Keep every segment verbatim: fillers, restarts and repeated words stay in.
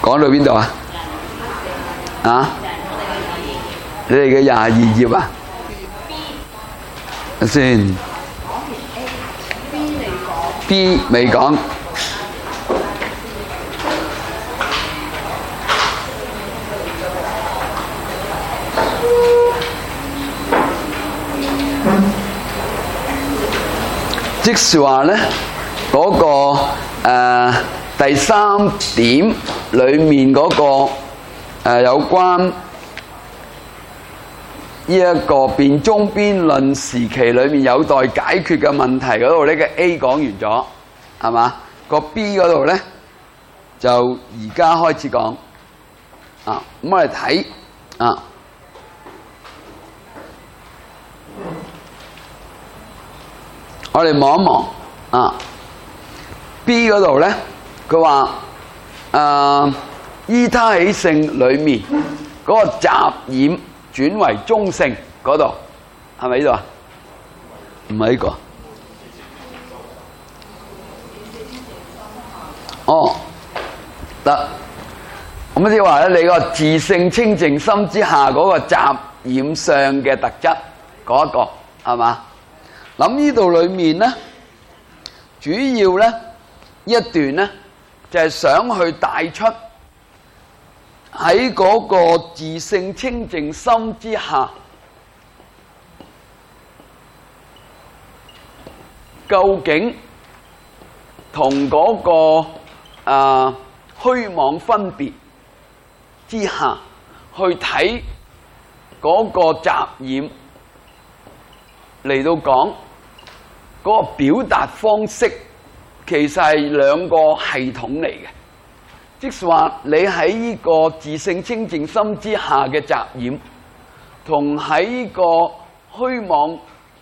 講到邊度啊？啊？你哋嘅廿二頁啊？先 B 未講。即是話咧，嗰、那個、呃、第三點裏面嗰、那個、呃、有關呢一個辯中辯論時期裏面有待解決嘅問題嗰度，呢個 A 講完咗，係嘛？個 B 嗰度咧就而家開始講啊，咁我哋睇啊。我哋望一望啊 ，B 嗰度咧，佢話誒依他起性裏面嗰、那個雜染轉為中性嗰度，係咪呢度啊？唔係呢個。哦，得。咁即係話咧，你個自性清淨心之下嗰個雜染相嘅特質嗰一個係嘛？咁呢度裏面咧，主要咧一段咧就係、是、想去帶出喺嗰個自性清淨心之下，究竟同嗰、那個啊虛妄分別之下去睇嗰個雜染嚟到講。嗰個表達方式其實係兩個系統嚟嘅，即係話你喺呢個自性清淨心之下嘅雜染，同喺呢個虛妄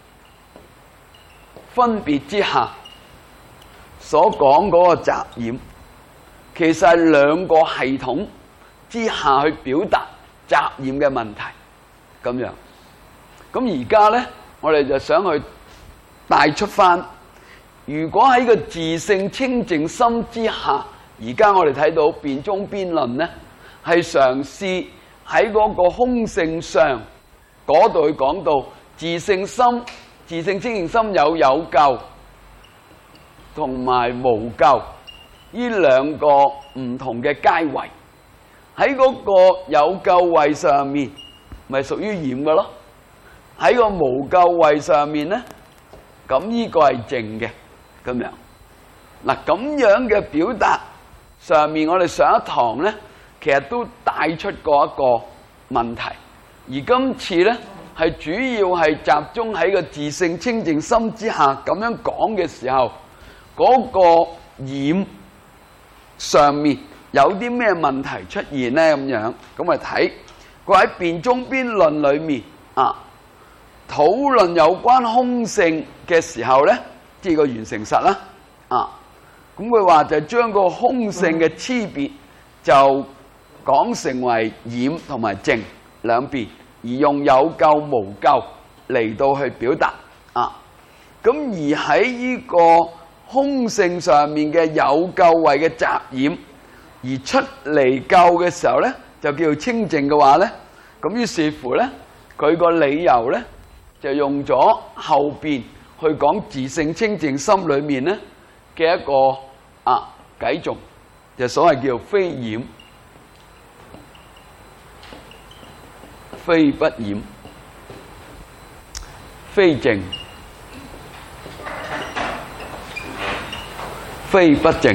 分別之下所講嗰個雜染，其實係兩個系統之下去表達雜染嘅問題咁樣。咁而家咧，我哋就想去帶出翻，如果喺個自性清淨心之下，而家我哋睇到辯中辯論咧，係嘗試喺嗰個空性上嗰度去講到自性心、自性清淨心有有咎同埋無咎呢兩個唔同嘅階位，喺嗰個有咎位上面，咪屬於染嘅咯；喺個無咎位上面咧。咁呢個係靜嘅，咁樣嗱，咁樣嘅表達上面，我哋上一堂咧，其實都帶出過一個問題，而今次咧係主要係集中喺個自性清淨心之下咁樣講嘅時候，嗰個染上面有啲咩問題出現咧？咁樣咁我哋睇佢喺辯中辯論裏面啊。討論有關空性嘅時候咧，即係個緣成實啦，啊，咁佢話就將個空性嘅差別就講成為染同埋淨兩邊，而用有咎無咎嚟到去表達啊。咁而喺呢個空性上面嘅有咎位嘅雜染而出離咎嘅時候咧，就叫做清淨嘅話咧，咁於是乎咧，佢個理由咧。就用咗後邊去講自性清淨心裏面咧嘅一個啊偈頌，就所謂叫非染、非不染、非淨、非不淨。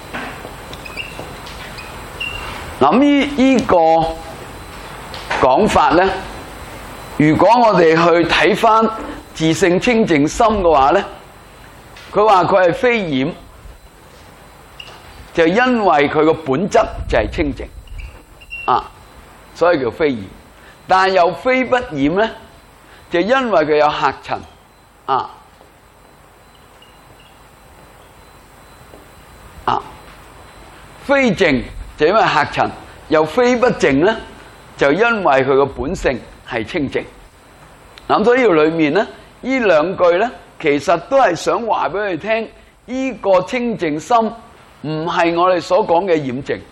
嗱，呢呢個講法咧。如果我哋去睇翻自性清淨心嘅話咧，佢話佢係非染，就因為佢個本質就係清淨啊，所以叫非染。但係又非不染咧，就因為佢有客塵啊啊，非淨就因為客塵，又非不淨咧，就因為佢個本性係清淨。咁所以呢度裏面咧，呢兩句咧，其實都係想話俾佢聽，呢個清淨心唔係我哋所講嘅染淨，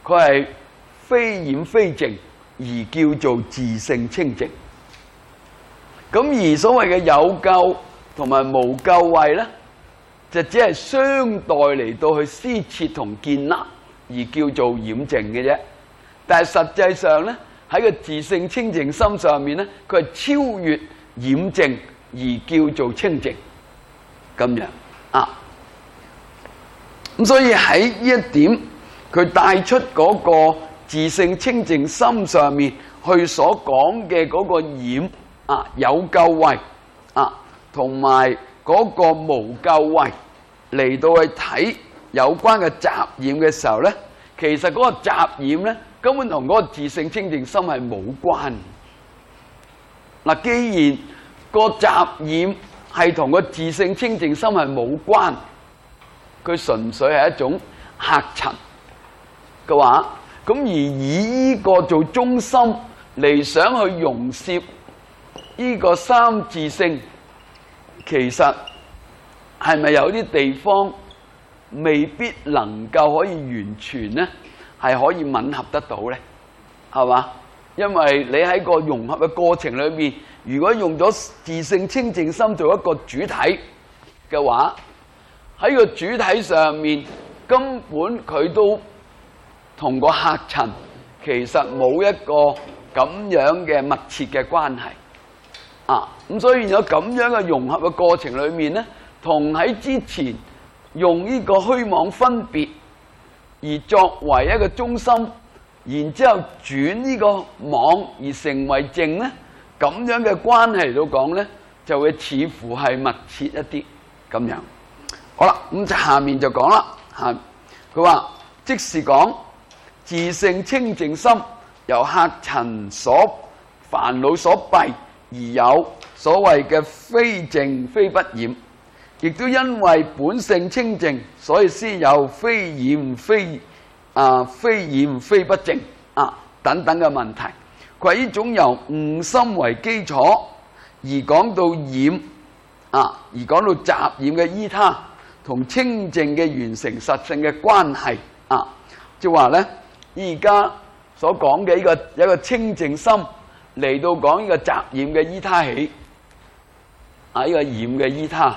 佢係非染非淨，而叫做自性清淨。咁而所謂嘅有垢同埋無垢慧咧，就只係相待嚟到去施設同建立，而叫做染淨嘅啫。但係實際上咧，喺個自性清淨心上面咧，佢係超越染淨而叫做清淨咁樣啊。咁所以喺呢一點，佢帶出嗰個自性清淨心上面去所講嘅嗰個染啊有垢慧啊，同埋嗰個無垢慧嚟到去睇有關嘅雜染嘅時候咧，其實嗰個雜染咧根本同嗰個自性清淨心係冇關。嗱，既然個雜染係同個自性清淨心係冇關，佢純粹係一種客塵嘅話，咁而以呢個做中心嚟想去融攝呢個三自性，其實係咪有啲地方未必能夠可以完全咧係可以吻合得到咧？係嘛？因為你喺個融合嘅過程裏面，如果用咗自性清淨心做一個主體嘅話，喺個主體上面根本佢都同個客塵其實冇一個咁樣嘅密切嘅關係啊！咁所以有咁樣嘅融合嘅過程裏面咧，同喺之前用呢個虛妄分別而作為一個中心，然之後轉呢個妄而成為淨咧，咁樣嘅關係嚟到講咧，就會似乎係密切一啲咁樣。好啦，咁就下面就講啦，嚇佢話即是講自性清淨心由客塵所煩惱所蔽，而有所謂嘅非淨非不染，亦都因為本性清淨，所以先有非染非啊非染非不淨啊等等嘅問題。佢話呢種由悟心為基礎而講到染啊，而講到雜染嘅依他，同清淨嘅完成實性嘅關係啊，即係話咧，而家所講嘅呢個一個清淨心嚟到講呢個雜染嘅依他起啊，呢個染嘅依他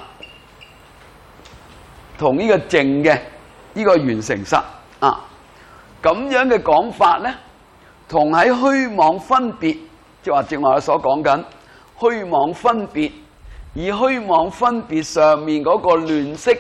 同呢個淨嘅呢個完成實啊，咁樣嘅講法咧，同喺虛妄分別，即係話正話我所講緊虛妄分別，以虛妄分別上面嗰個亂識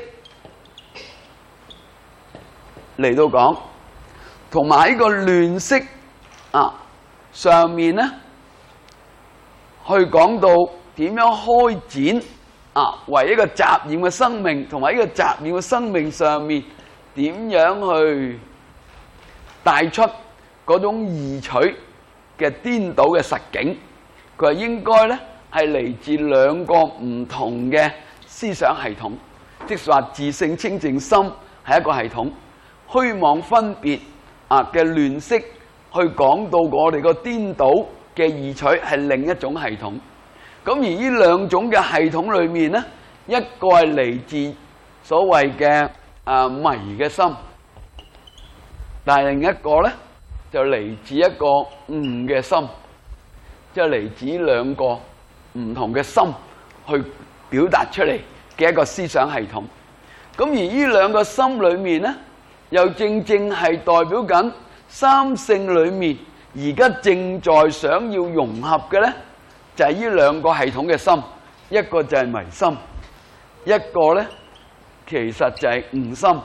嚟到講，同埋喺個亂識啊上面咧，去講到點樣開展啊，為一個雜染嘅生命，同埋呢個雜染嘅生命上面點樣去帶出嗰種異取嘅顛倒嘅實境。佢話應該咧係嚟自兩個唔同嘅思想系統，即係話自性清淨心係一個系統，虛妄分別啊嘅亂識去講到我哋個顛倒嘅異取係另一種系統。咁而呢兩種嘅系統裏面咧，一個係嚟自所謂嘅啊迷嘅心，但係另一個咧就嚟自一個悟嘅心，即係嚟自兩個唔同嘅心去表達出嚟嘅一個思想系統。咁而呢兩個心裏面咧，又正正係代表緊三性裏面而家正在想要融合嘅咧，就係呢兩個系統嘅心，一個就係迷心，一個咧其實就係悟心。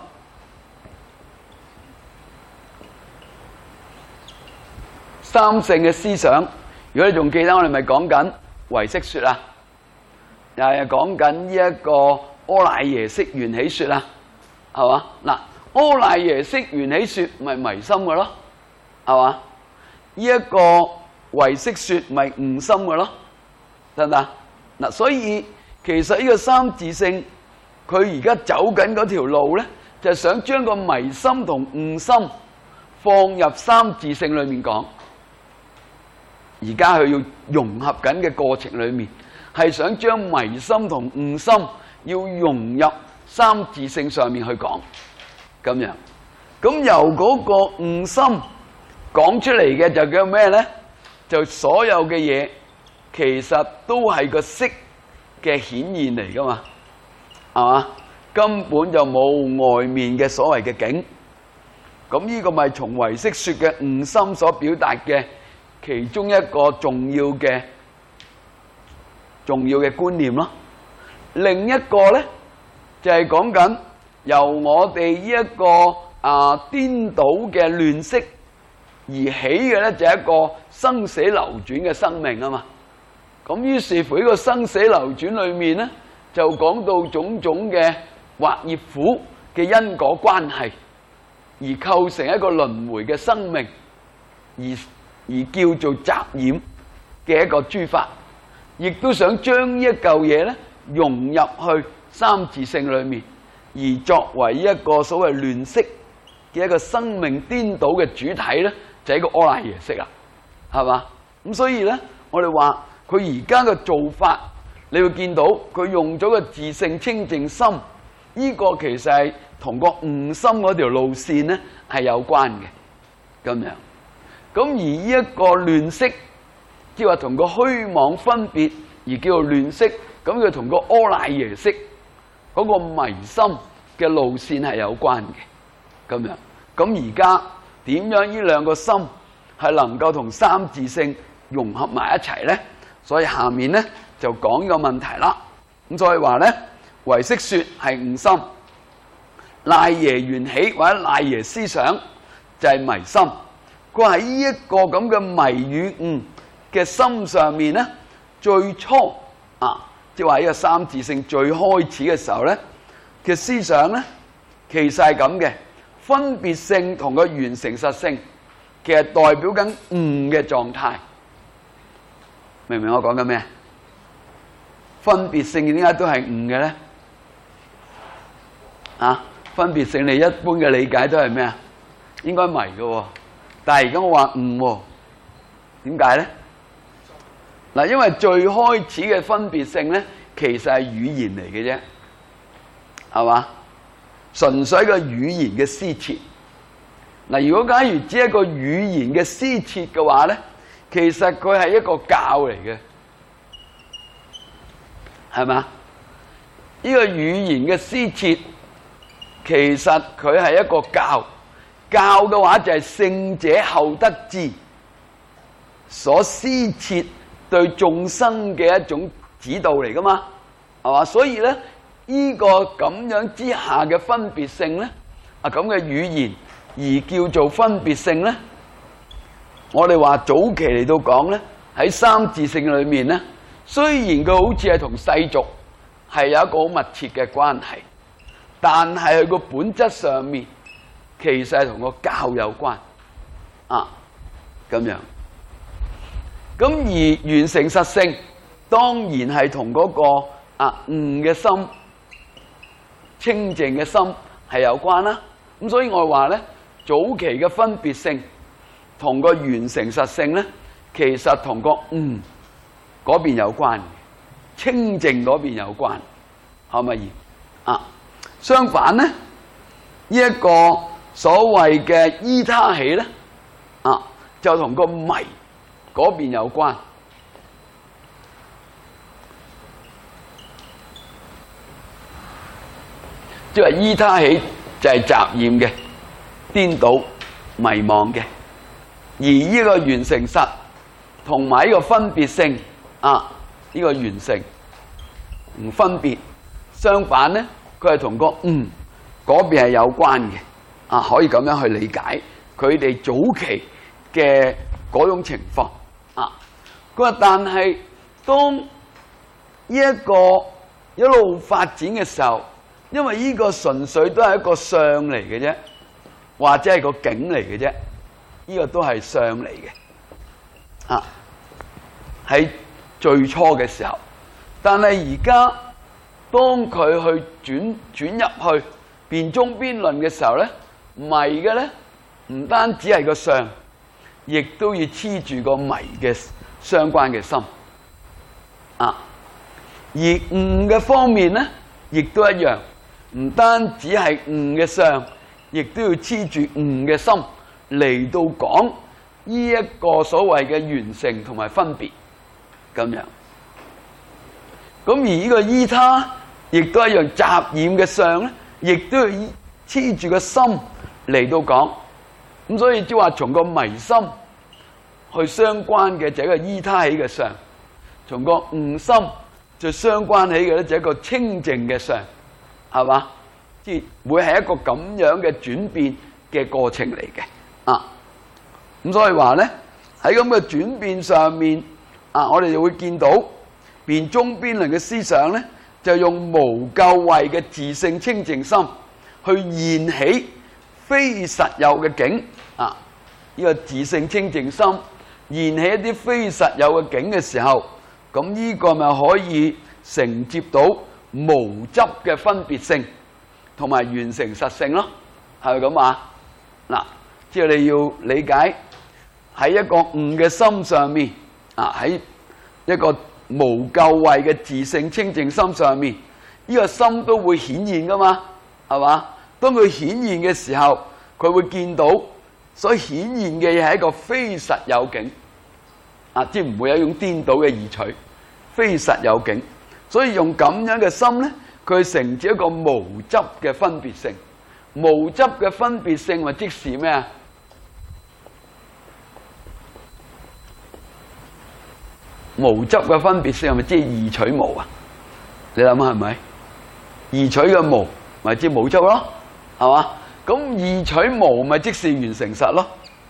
三性嘅思想，如果你仲記得，我哋咪講緊唯識說啊，又係講緊呢一個阿賴耶識緣起說啊，係嘛？嗱，阿賴耶識緣起說咪迷心嘅咯，係嘛？呢一個唯識說咪悟心嘅咯，得唔得？嗱，所以其實呢個三自性，佢而家走緊嗰條路咧，就係想將個迷心同悟心放入三自性裏面講。而家佢要融合緊嘅過程裏面，係想將迷心同悟心要融入三自性上面去講，咁樣。 咁由嗰個悟心講出嚟嘅就叫咩咧？就所有嘅嘢其實都係個色嘅顯現嚟噶嘛，係嘛？根本就冇外面嘅所謂嘅境。咁呢個咪從唯識說嘅悟心所表達嘅其中一個重要嘅重要嘅觀念咯。另一個咧就係講緊由我哋呢一個啊顛倒嘅亂色而起嘅咧，就係一個生死流轉嘅生命啊嘛。咁於是乎呢個生死流轉裏面咧，就講到種種嘅惑業苦嘅因果關係，而構成一個輪迴嘅生命，而而叫做雜染嘅一個諸法，亦都想將呢一嚿嘢咧融入去三自性裏面，而作為一個所謂亂色嘅一個生命顛倒嘅主體咧，就係一個阿賴耶識啦，係嘛？咁所以咧，我哋話佢而家嘅做法，你會見到佢用咗個自性清淨心，呢個其實係同個悟心嗰條路線咧係有關嘅，咁樣。咁而呢一個亂色，即係話同個虛妄分別而叫做亂色，咁佢同個阿賴耶識嗰個迷心嘅路線係有關嘅，咁樣。咁而家點樣呢兩個心係能夠同三自性融合埋一齊咧？所以下面咧就講呢個問題啦。咁所以話咧，唯識說係悟心，賴耶緣起或者賴耶思想就係迷心。佢喺呢一個咁嘅迷與悟嘅心上面咧，最初啊，即係話呢個三自性最開始嘅時候咧嘅思想咧，其實係咁嘅。分別性同個緣成實性，其實代表緊悟嘅狀態。明唔明我講緊咩？分別性點解都係悟嘅咧？啊，分別性你一般嘅理解都係咩啊？應該迷嘅，但係而家我話悟喎，點解咧？嗱，因為最開始嘅分別性咧，其實係語言嚟嘅啫，係嘛？純粹一個語言嘅施設。嗱，如果假如只係一個語言嘅施設嘅話咧，其實佢係一個教嚟嘅，係嘛？呢個語言嘅施設，其實佢係一個教。教嘅話就係聖者後得智所施設對眾生嘅一種指導嚟噶嘛，係嘛？所以咧，呢個咁樣之下嘅分別性咧，啊咁嘅語言而叫做分別性咧，我哋話早期嚟到講咧，喺三自性裏面咧，雖然佢好似係同世俗係有一個好密切嘅關係，但係佢個本質上面其實係同個教有關啊，咁樣。咁而緣成實性當然係同嗰個啊悟嘅心、清淨嘅心係有關啦。咁所以我話咧，早期嘅分別性同個緣成實性咧，其實同個悟嗰邊有關，清淨嗰邊有關，可唔可以啊？相反咧，呢一個所謂嘅依他起咧，啊就同個迷嗰邊有關。即係依他起就係雜染嘅、顛倒、迷惘嘅，而呢個緣成實同埋呢個分別性啊，呢個緣成唔分別，相反咧，佢係同個悟嗰邊係有關嘅啊，可以咁樣去理解佢哋早期嘅嗰種情況啊。佢話但係當呢一個一路發展嘅時候，因為呢個純粹都係一個相嚟嘅啫，或者係個境嚟嘅啫，呢個都係相嚟嘅啊。喺最初嘅時候，但係而家當佢去轉轉入去辯中邊論嘅時候咧，迷嘅咧唔單止係個相，亦都要黐住個迷嘅相關嘅心啊。而悟嘅方面咧，亦都一樣。唔單止係悟嘅相， 亦都要黐住悟嘅心嚟到講呢一個所謂嘅完成同埋分別咁樣。咁而呢個依他亦都一樣，雜染嘅相咧，亦都要黐住個心嚟到講。咁所以即係話從個迷心去相關嘅就係一個依他起嘅相，從個悟心就相關起嘅咧就係一個清淨嘅相，係嘛？即係會係一個咁樣嘅轉變嘅過程嚟嘅啊。咁所以話咧喺咁嘅轉變上面啊，我哋就會見到辯中邊論嘅思想咧，就用無垢慧嘅自性清淨心去現起非實有嘅境啊！呢、這個自性清淨心現起一啲非實有嘅境嘅時候，咁呢個咪可以承接到無執嘅分別性同埋完成實性咯？係咪咁啊？嗱，即係你要理解喺一個悟嘅心上面啊，喺一個無垢慧嘅自性清淨心上面，呢、這個心都會顯現噶嘛，係嘛？當佢顯現嘅時候，佢會見到所顯現嘅嘢係一個非實有境，啊，即係唔會有一種顛倒嘅義取，非實有境。所以用咁樣嘅心咧，佢承接一個無執嘅分別性。無執嘅分別性咪即是咩啊？無執嘅分別性係咪即係義取無啊？你諗下係咪？義取嘅無咪即係無執咯，係嘛？咁義取無咪即是完成實咯，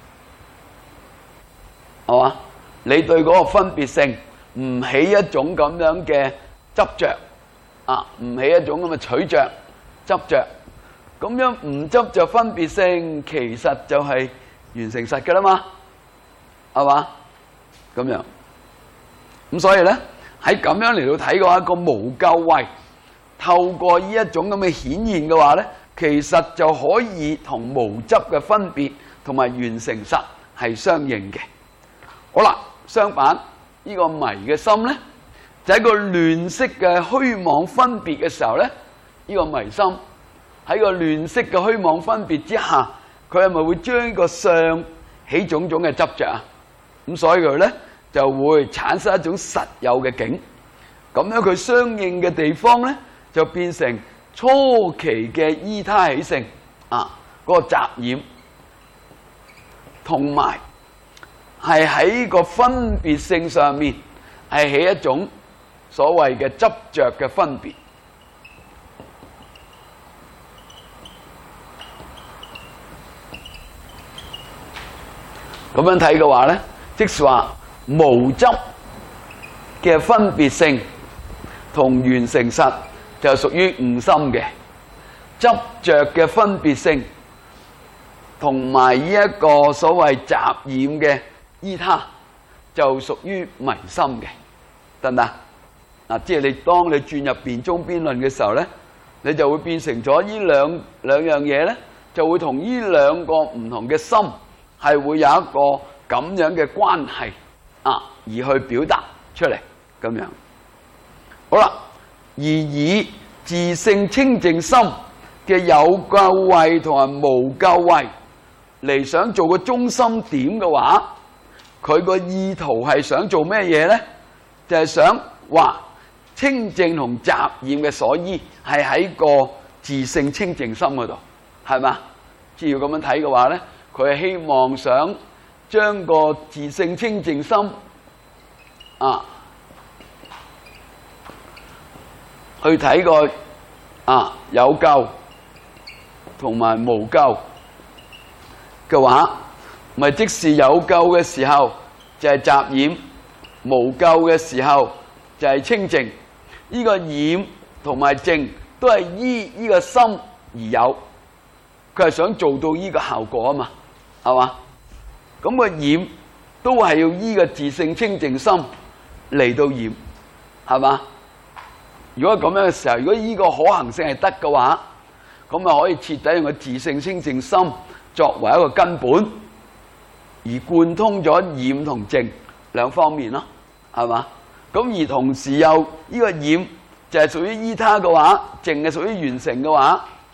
係嘛？你對嗰個分別性唔起一種咁樣嘅執着啊，唔起一種咁嘅取着執着，咁樣唔執着分別性，其實就係完成實㗎啦嘛，係嘛？咁樣。咁所以咧喺咁樣嚟到睇嘅話，一個無垢慧透過呢一種咁嘅顯現嘅話咧，其實就可以同無執嘅分別同埋完成實係相應嘅。好啦，相反呢個迷嘅心咧，就喺個亂識嘅虛妄分別嘅時候咧，呢個迷心喺個亂識嘅虛妄分別之下，佢係咪會將呢個相起種種嘅執着啊？咁所以佢咧就會產生一種實有嘅境，咁樣佢相應嘅地方咧，就變成初期嘅依他起性啊，嗰、那個雜染，同埋係喺個分別性上面係起一種所謂嘅執着嘅分別。咁樣睇嘅話咧，即是話無執嘅分別性同完成實就屬於悟心嘅，執着嘅分別性同埋呢一個所謂雜染嘅依他就屬於迷心嘅，得唔得？嗱，即係你當你轉入辯中邊論嘅時候咧，你就會變成咗呢兩兩樣嘢咧，就會同呢兩個唔同嘅心係會有一個咁樣嘅關係啊，而去表達出嚟咁樣。好啦，而以自性清淨心嘅有垢慧同埋無垢慧嚟想做個中心點嘅話，佢個意圖係想做咩嘢咧？就係、是、想話清淨同雜染嘅所依係喺個自性清淨心嗰度，係嘛？只要咁樣睇嘅話咧，佢係希望想將個自性清淨心啊，去睇個啊有垢同埋無垢嘅話，咪即是有垢嘅時候就係雜染，無垢嘅時候就係清淨。呢個染同埋淨都係依呢個心而有，佢係想做到呢個效果啊嘛，係嘛？咁個染都係要依個自性清淨心嚟到染，係嘛？如果咁樣嘅時候，如果呢個可行性係得嘅話，咁咪可以徹底用個自性清淨心作為一個根本，而貫通咗染同淨兩方面咯，係嘛？咁而同時又呢個染就係屬於依他嘅話，淨係屬於完成嘅話，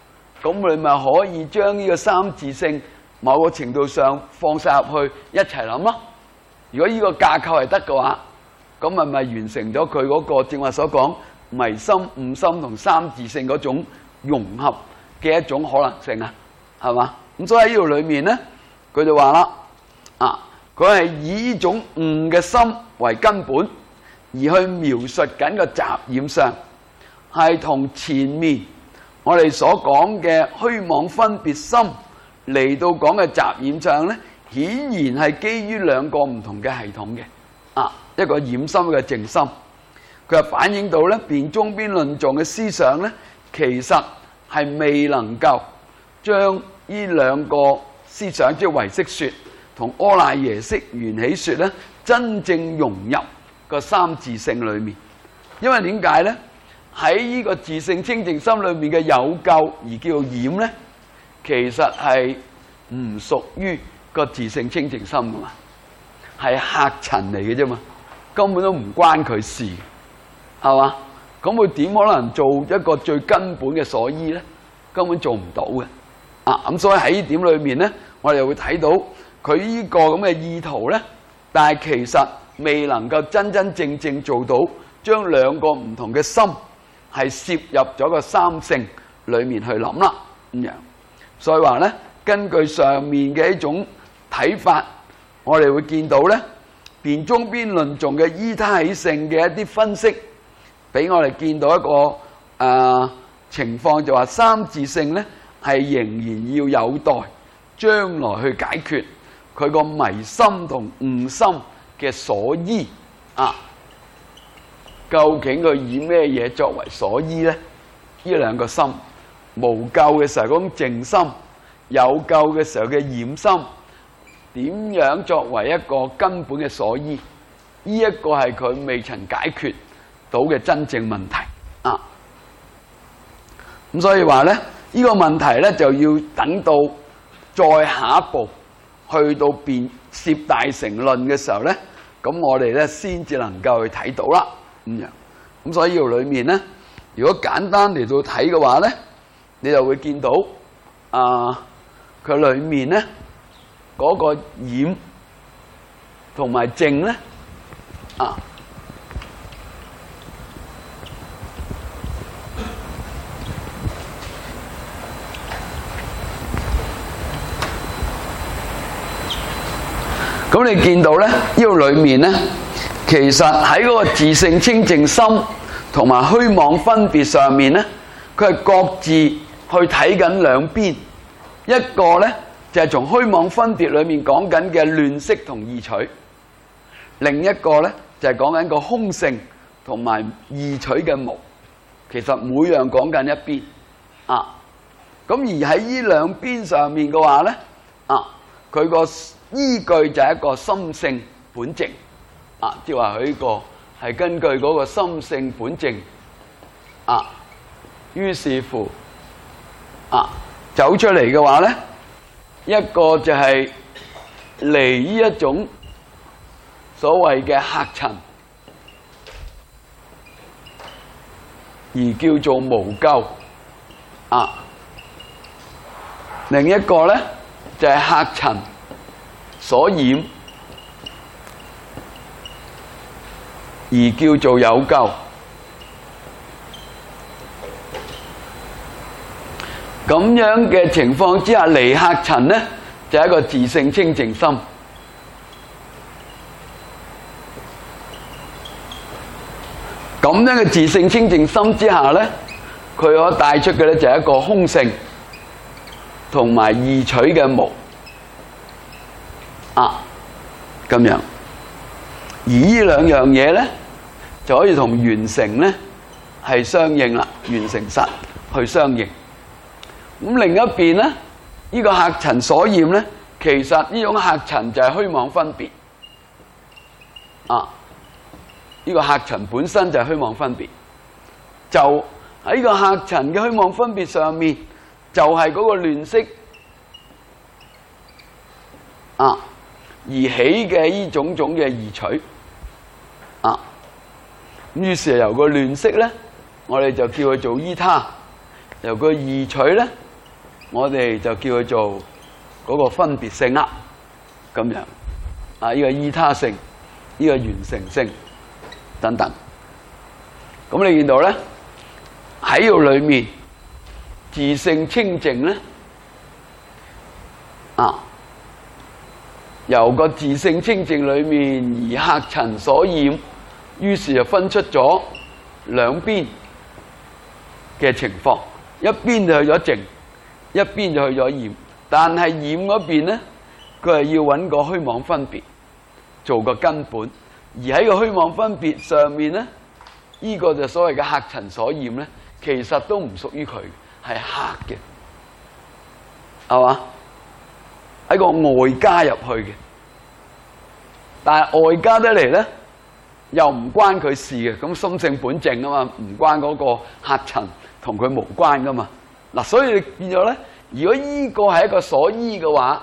咁你咪可以將呢個三自性某個程度上放晒入去一齊諗咯。如果呢個架構係得嘅話，咁咪咪完成咗佢嗰個正話所講迷心、悟心同三自性嗰種融合嘅一種可能性啊，係嘛？咁所以喺呢度裏面咧，佢就話啦，啊，佢係以呢種悟嘅心為根本，而去描述緊個雜染相，係同前面我哋所講嘅虛妄分別心嚟到講嘅雜染相咧，顯然係基於兩個唔同嘅系統嘅，啊，一個染心，一個淨心。佢係反映到咧，辨中邊論頌嘅思想咧，其實係未能夠將呢兩個思想，即係唯識說同阿賴耶識緣起說咧，真正融入個三自性裏面。因為點解咧？喺呢個自性清淨心裏面嘅有垢而叫做染咧，其實係唔屬於個自性清淨心噶嘛，係客塵嚟嘅啫嘛，根本都唔關佢事，係嘛？咁佢點可能做一個最根本嘅所依咧？根本做唔到嘅。啊，咁所以喺呢點裏面咧，我哋會睇到佢呢個咁嘅意圖咧，但係其實未能夠真真正正做到將兩個唔同嘅心係攝入咗個三性裏面去諗啦，咁樣。所以話咧，根據上面嘅一種睇法，我哋會見到咧，辨中邊論頌嘅依他起性嘅一啲分析，俾我哋見到一個誒、呃、情況，就話三自性咧係仍然要有待將來去解決佢個迷心同悟心嘅所依啊。究竟佢以咩嘢作為所依咧？呢兩個心，無垢嘅時候嗰種淨心，有垢嘅時候嘅染心，點樣作為一個根本嘅所依？呢一個係佢未曾解決到嘅真正問題啊！咁所以話咧，呢個問題咧就要等到再下一步去到辨攝大乘論嘅時候咧，咁我哋咧先至能夠去睇到啦。咁樣，咁所以呢度裏面咧，如果簡單嚟到睇嘅話咧，你就會見到啊，佢裏面咧嗰個染同埋淨咧啊，咁你見到咧呢度裏面咧。其實喺嗰個自性清淨心同埋虛妄分別上面咧，佢係各自去睇緊兩邊。一個咧就係從虛妄分別裏面講緊嘅亂識同異取，另一個咧就係講緊個空性同埋異取嘅無。其實每樣講緊一邊啊。咁而喺呢兩邊上面嘅話咧，啊，佢個依據就係一個心性本淨。啊，即係話佢呢個係根據嗰個心性本淨啊，於是乎啊走出嚟嘅話咧，一個就係離呢一種所謂嘅客塵，而叫做無垢啊；另一個咧就係客塵所染，而叫做有垢。咁樣嘅情況之下，離客塵咧就係一個自性清淨心。咁樣嘅自性清淨心之下咧，佢可帶出嘅咧就係一個空性同埋異取嘅無啊，咁樣。而呢兩樣嘢咧，就可以同完成咧係相應啦，完成實去相應。咁另一邊咧，呢個客塵所染咧，其實呢種客塵就係虛妄分別啊。呢個客塵本身就係虛妄分別，就喺呢個客塵嘅虛妄分別上面，就係嗰個亂識啊而起嘅呢種種嘅異取啊。咁於是由個亂識咧，我哋就叫佢做依他；由個異取咧， 我哋就叫佢做嗰個分別性啦，咁樣啊，呢個依他性，呢個完成性等等。咁你見到咧喺度裏面自性清淨咧啊，由個自性清淨裏面而客塵所染，於是就分出咗兩邊嘅情況，一邊就去咗淨，一邊就去咗染。但係染嗰邊咧，佢係要揾個虛妄分別做個根本，而喺個虛妄分別上面咧，呢個就所謂嘅客塵所染咧，其實都唔屬於佢，係客嘅，係嘛？喺個外加入去嘅，但係外加得嚟咧，又唔關佢事嘅。咁心性本淨啊嘛，唔關嗰個客塵同佢無關噶嘛。嗱，所以變咗咧，如果依個係一個所依嘅話，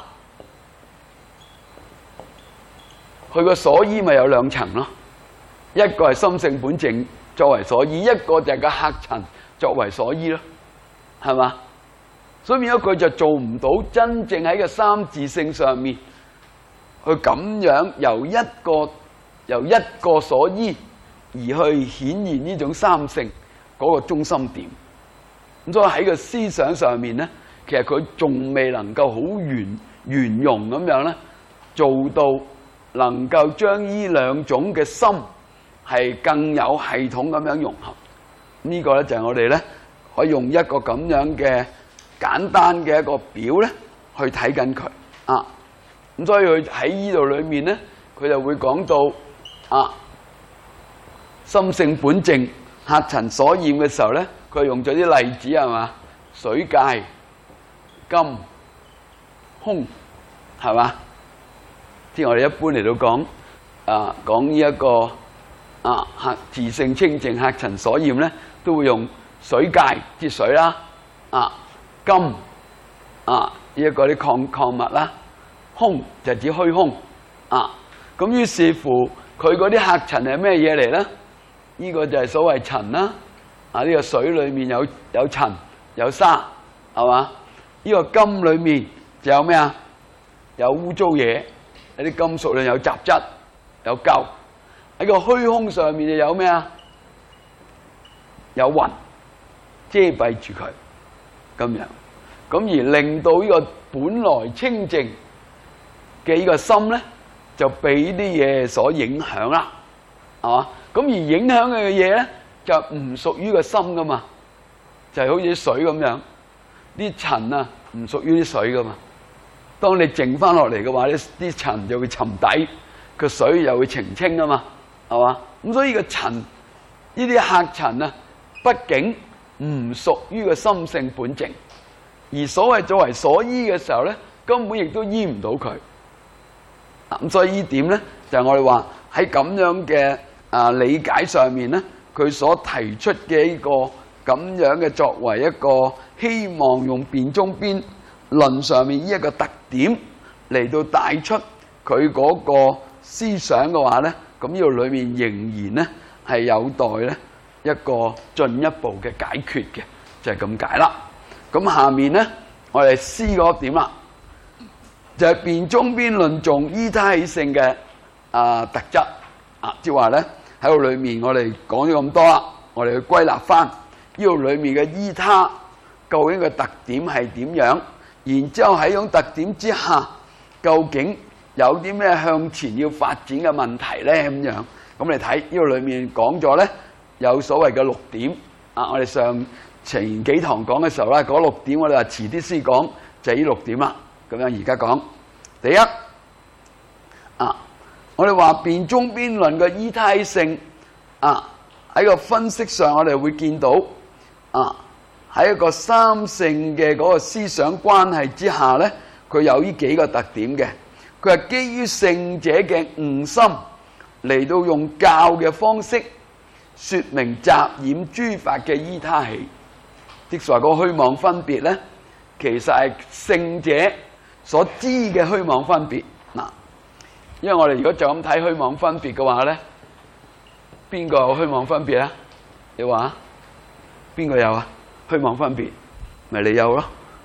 佢個所依咪有兩層咯，一個係心性本淨作為所依，一個就係個客塵作為所依咯，係嘛？所以變咗佢就做唔到真正喺個三自性上面去咁樣由一個由一個所依而去顯現呢種三性嗰個中心點。咁所以喺個思想上面咧，其實佢仲未能夠好圓圓融咁樣咧，做到能夠將呢兩種嘅心係更有系統咁樣融合。呢個咧就係我哋咧可以用一個咁樣嘅簡單嘅一個表咧去睇緊佢啊。咁所以佢喺呢度裏面咧，佢就會講到啊，心性本淨客塵所染嘅時候咧，佢用咗啲例子係嘛？水界、金、空，係嘛？即係我哋一般嚟到講啊，講呢一個啊客自性清淨客塵所染咧，都會用水界即水啦，啊金啊呢一個啲礦礦物啦，空就指虛空啊。咁於是乎佢嗰啲客塵係咩嘢嚟咧？呢個就係所謂塵啦。啊！呢個水裏面有有塵有沙，係嘛？呢個金裏面就有咩啊？有污糟嘢，有啲金屬裏有雜質，有垢。喺個虛空上面就有咩啊？有雲遮蔽住佢，咁樣咁而令到呢個本來清淨嘅呢個心咧，就俾啲嘢所影響啦，係嘛？咁而影響嘅嘢咧，就唔屬於個心噶嘛，就係好似水咁樣，啲塵啊唔屬於啲水噶嘛。當你靜翻落嚟嘅話，啲啲塵就會沉底，個水又會澄清啊嘛，係嘛？咁所以個塵呢啲客塵啊，畢竟唔屬於個心性本淨，而所謂作為所依嘅時候咧，根本亦都依唔到佢。咁所以呢點咧，就係我哋話喺咁樣嘅啊理解上面咧。佢所提出嘅呢個咁樣嘅作為一個希望用辯中邊論上面呢一個特點嚟到帶出佢嗰個思想嘅話咧，咁呢度裏面仍然咧係有待咧一個進一步嘅解決嘅，就係咁解啦。咁下面咧我哋 C 嗰點啦，就係辯中邊論重依他起性嘅啊特質啊，即係話咧。喺度裏面我哋講咗咁多啦，我哋去歸納翻呢度裏面嘅依他究竟嘅特點係點樣？然之後喺呢種特點之下，究竟有啲咩向前要發展嘅問題咧？咁樣咁你睇呢度裏面講咗咧，有所謂嘅六點啊！我哋上前幾堂講嘅時候咧，嗰六點我哋話遲啲先講，就係呢六點啦。咁樣而家講第一啊。我哋話辯中邊論嘅依他起性啊，喺個分析上我哋會見到啊，喺一個三性嘅嗰個思想關係之下咧，佢有呢幾個特點嘅。佢係基於聖者嘅悟心嚟到用教嘅方式說明雜染諸法嘅依他起，即係話個虛妄分別咧，其實係聖者所知嘅虛妄分別嗱。因為我哋如果就咁睇虛妄分別嘅話咧，邊個有虛妄分別啊？你話邊個有啊？虛妄分別咪你有咯，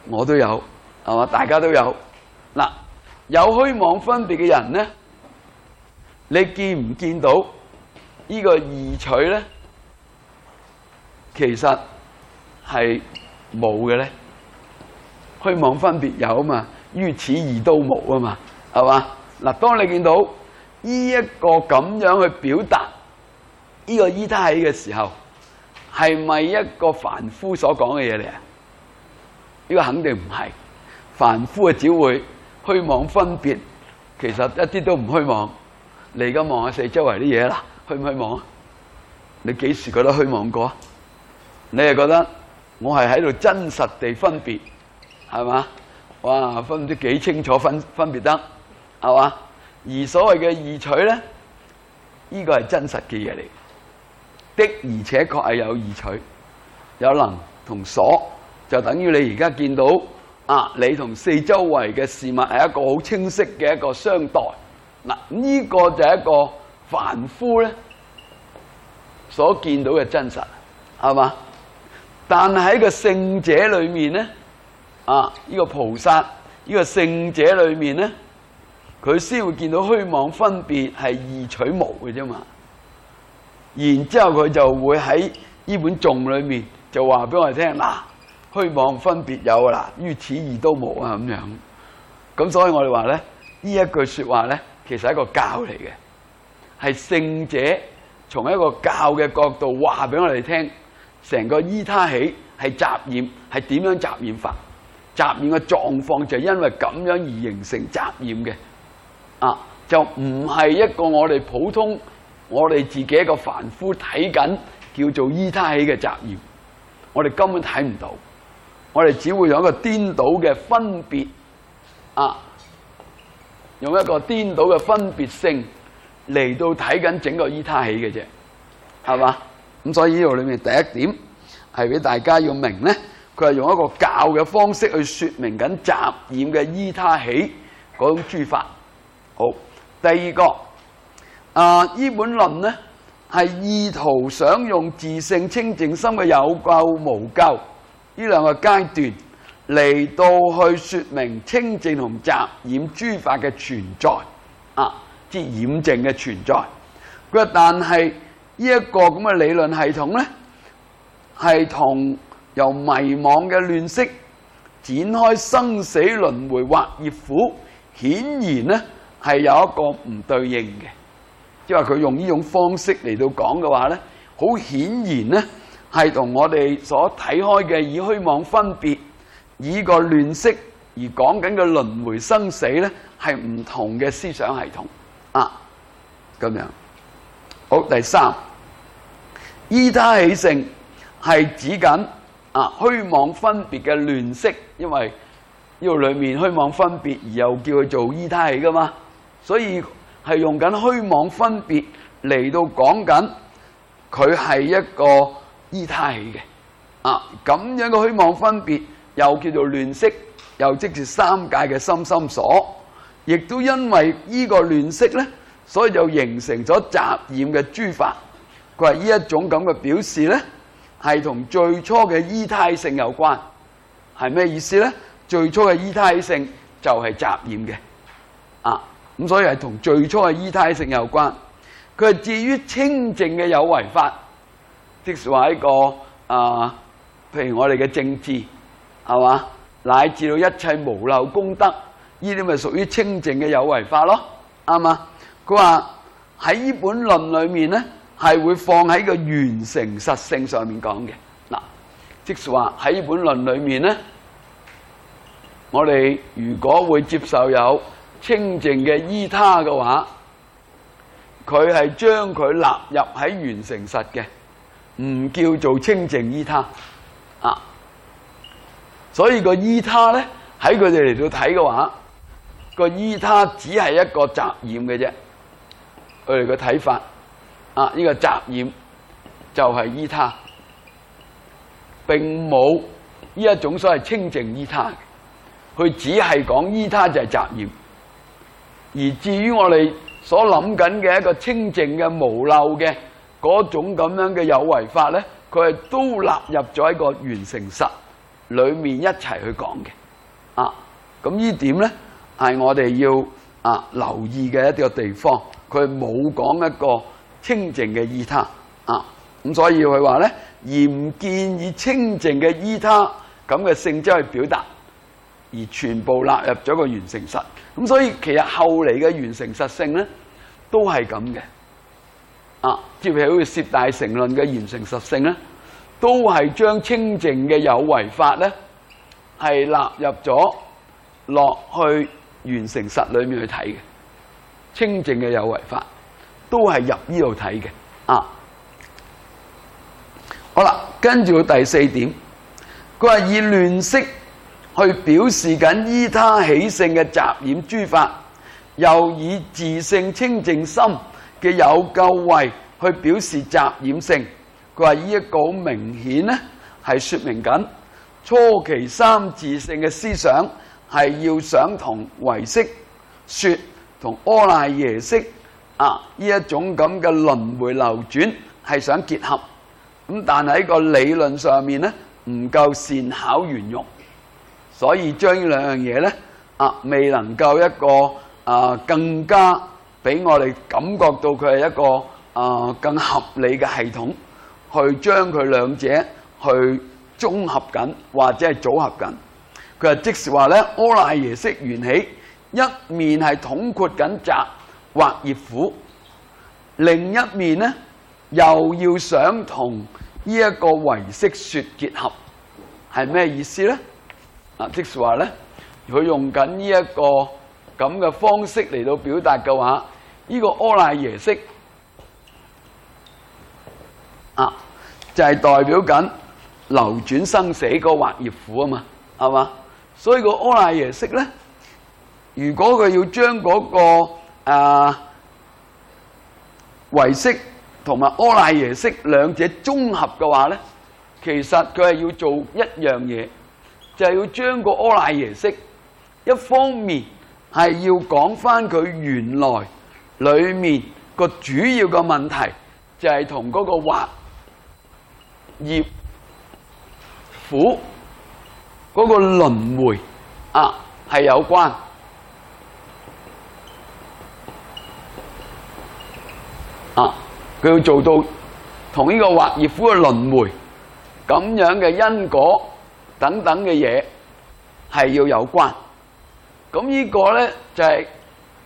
我都有，係嘛？大家都有。嗱，有虛妄分別嘅人咧，你見唔見到呢個異取咧？其實係冇嘅咧。虛妄分別有啊嘛，於此二都無啊嘛，係嘛？嗱，當你見到呢一個咁樣去表達呢個依他起嘅時候，係咪一個凡夫所講嘅嘢嚟啊？呢個肯定唔係，凡夫啊只會虛妄分別，其實一啲都唔虛妄。你而家望下四周圍啲嘢啦，虛唔虛妄啊？你幾時覺得虛妄過啊？你係覺得我係喺度真實地分別，係嘛？哇，分唔知幾清楚分分別得，係嘛？而所謂嘅異取咧，呢個係真實嘅嘢嚟的，而且確係有異取，有能同所，就等於你而家見到啊，你同四周圍嘅事物係一個好清晰嘅一個相待。嗱，呢個就係一個凡夫咧所見到嘅真實，係嘛？但係喺個聖者裏面咧，啊，呢個菩薩呢個聖者裏面咧，佢先會見到虛妄分別係異取無嘅啫嘛。然之後佢就會喺呢本頌裏面就話俾我哋聽，嗱，虛妄分別有㗎啦，於此二都無啊咁樣。咁所以我哋話咧，呢一句說話咧，其實係一個教嚟嘅，係聖者從一個教嘅角度話俾我哋聽，成個依他起係雜染，係點樣雜染法？雜染嘅狀況就係因為咁樣而形成雜染嘅，啊，就唔係一個我哋普通我哋自己一個凡夫睇緊叫做依他起嘅雜染，我哋根本睇唔到，我哋只會用一個顛倒嘅分別，啊，用一個顛倒嘅分別性嚟到睇緊整個依他起嘅啫，係嘛？咁所以呢度裏面第一點係俾大家要明咧，佢係用一個教嘅方式去說明緊雜染嘅依他起嗰種諸法。好，第二個啊，依本論咧係意圖想用自性清淨心嘅有垢無垢呢兩個階段嚟到去說明清淨同雜染諸法嘅存在，啊，即染淨嘅存在。佢話但係呢一個咁嘅理論系統咧，係同由迷惘嘅亂識展開生死輪迴或業苦，顯然咧係有一個唔對應嘅。即係話佢用呢種方式嚟到講嘅話咧，好顯然咧係同我哋所睇開嘅以虛妄分別，以個亂識而講緊嘅輪迴生死咧係唔同嘅思想系統啊。咁樣好，第三，依他起性係指緊啊虛妄分別嘅亂識，因為呢度裏面虛妄分別而又叫佢做依他起噶嘛，所以係用緊虛妄分別嚟到講緊佢係一個依他起嘅啊。咁樣嘅虛妄分別又叫做亂識，又即是三界嘅心心所，亦都因為呢個亂識咧，所以就形成咗雜染嘅諸法。佢話呢一種咁嘅表示咧，係同最初嘅依他起性有關。係咩意思咧？最初嘅依他起性就係雜染嘅啊，咁所以係同最初嘅依他起性有關。佢係至於清淨嘅有為法，即是話一個啊，譬如我哋嘅正智，係嘛，乃至到一切無漏功德，呢啲咪屬於清淨嘅有為法咯，啱嘛？佢話喺呢本論裏面咧，係會放喺個緣成實性上面講嘅。嗱，即是話喺呢本論裏面咧，我哋如果會接受有清淨嘅依他嘅話，佢係將佢納入喺緣成實嘅，唔叫做清淨依他啊。所以個依他咧，喺佢哋嚟到睇嘅話，個依他只係一個雜染嘅啫。佢哋嘅睇法啊，呢個雜染就係依他，並冇呢一種所謂清淨依他。佢只係講依他就係雜染，而至於我哋所諗緊嘅一個清淨嘅無漏嘅嗰種咁樣嘅有為法咧，佢係都納入咗喺個緣成實裏面一齊去講嘅。 咁呢點咧係我哋要啊留意嘅一個地方。佢冇講一個清淨嘅依他啊，咁所以佢話咧，而唔見以清淨嘅依他咁嘅性質去表達，而全部納入咗個完成實。咁所以其實後嚟嘅完成實性咧，都係咁嘅啊。接起好似攝大乘論嘅完成實性咧，都係將清淨嘅有為法咧，係納入咗落去完成實裏面去睇嘅。清淨嘅有為法都係入呢度睇嘅啊。好啦，跟住到第四點，佢話以亂色去表示緊依他起性嘅雜染諸法，又以自性清淨心嘅有垢慧去表示雜染性。佢話呢一個好明顯咧，係說明緊初期三自性嘅思想係要想同唯識說同阿賴耶識啊呢一種咁嘅輪迴流轉係想結合，咁但係喺個理論上面咧唔夠善巧圓融，所以將呢兩樣嘢咧啊未能夠一個啊更加俾我哋感覺到佢係一個啊更合理嘅系統，去將佢兩者去綜合緊或者係組合緊。佢話即是話咧，阿賴耶識緣起，一面係統括緊集或業苦，另一面咧又要想同呢一個唯識說結合，係咩意思咧？啊，即是話咧，佢用緊呢一個咁嘅方式嚟到表達嘅話，呢、這個阿賴耶識啊，就係、是、代表緊流轉生死個或業苦啊嘛，係嘛？所以個阿賴耶識咧，如果佢要將嗰、那個啊唯識同埋阿賴耶識兩者綜合嘅話咧，其實佢係要做一樣嘢，就係、是、要將個阿賴耶識一方面係要講翻佢原來裏面個主要嘅問題，就係同嗰個惑業苦嗰個輪迴啊係有關。啊！佢要做到同呢個惑業苦嘅輪迴咁樣嘅因果等等嘅嘢係要有關。咁呢個咧就係、是、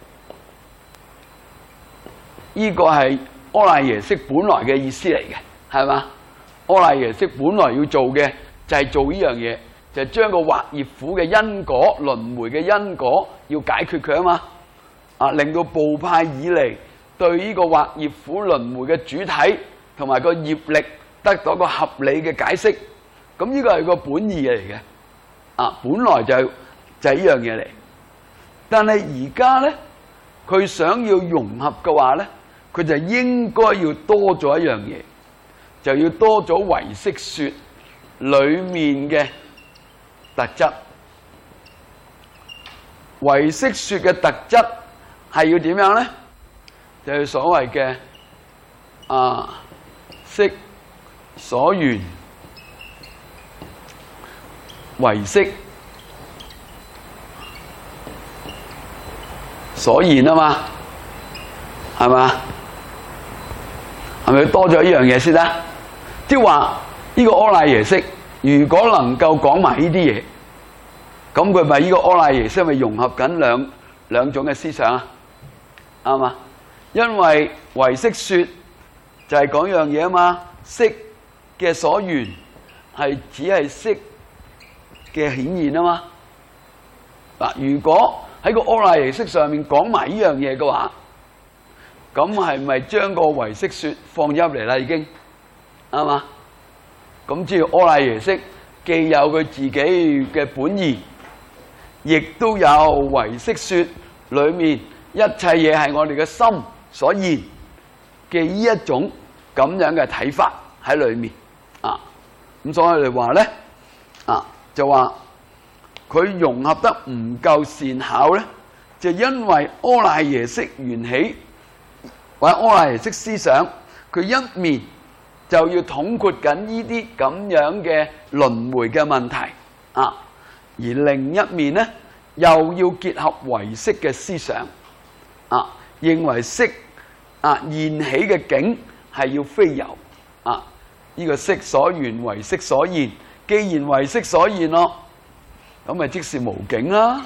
呢、這個係阿賴耶識本來嘅意思嚟嘅，係嘛？阿賴耶識本來要做嘅就係做呢樣嘢，就係、是、將個惑業苦嘅因果輪迴嘅因果要解決佢啊嘛！啊，令到部派以嚟對呢個惑業苦輪迴嘅主體同埋個業力得到個合理嘅解釋，咁呢個係個本意嚟嘅，啊，本來就係、就係、係、呢樣嘢嚟。但係而家咧，佢想要融合嘅話咧，佢就應該要多咗一樣嘢，就要多咗唯識說裏面嘅特質。唯識說嘅特質係要點樣咧？就係所謂嘅啊色所緣唯識所言啊嘛，係嘛？係咪多咗一樣嘢先得？即係話呢個阿賴耶識，如果能夠講埋呢啲嘢，咁佢咪呢個阿賴耶識咪融合緊兩兩種嘅思想啊？啱嘛？因為唯識說就係講樣嘢啊嘛，色嘅所緣係只係色嘅顯現啊嘛。嗱，如果喺個阿賴耶識上面講埋呢樣嘢嘅話，咁係咪將個唯識說放入嚟啦？已經啱嘛？咁即係阿賴耶識既有佢自己嘅本意，亦都有唯識說裏面一切嘢係我哋嘅心所現嘅呢一種咁樣嘅睇法喺裏面啊。咁所以我哋話咧啊，就話佢融合得唔夠善巧咧，就因為阿賴耶識緣起或者阿賴耶識思想，佢一面就要統括緊呢啲咁樣嘅輪迴嘅問題啊，而另一面咧又要結合唯識嘅思想啊，認為色啊現起嘅境係要非有啊，呢、這個色所緣唯識所現，既然唯識所現咯，咁咪即是無境啦，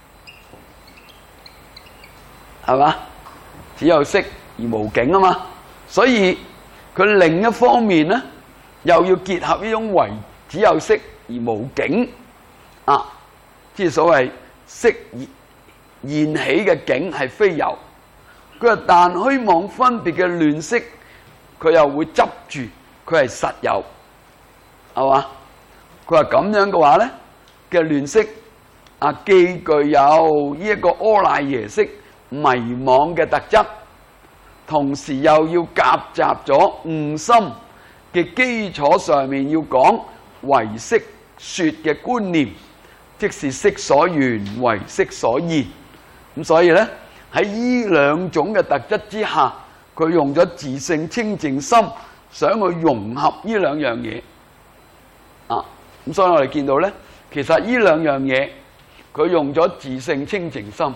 係嘛？只有色而無境啊嘛，所以佢另一方面咧，又要結合呢種唯只有色而無境啊，即係所謂色現起嘅境係非有。佢話但虛妄分別嘅亂色，佢又會執住佢係實有，係嘛？佢話咁樣嘅話咧嘅亂色啊，既具有呢一個阿賴耶識迷惘嘅特質，同時又要夾雜咗悟心嘅基礎上面要講唯識說嘅觀念，即是色所緣唯識所現。咁所以咧喺呢兩種嘅特質之下，佢用咗自性清淨心，想去融合呢兩樣嘢啊。咁所以我哋見到咧，其實呢兩樣嘢佢用咗自性清淨心，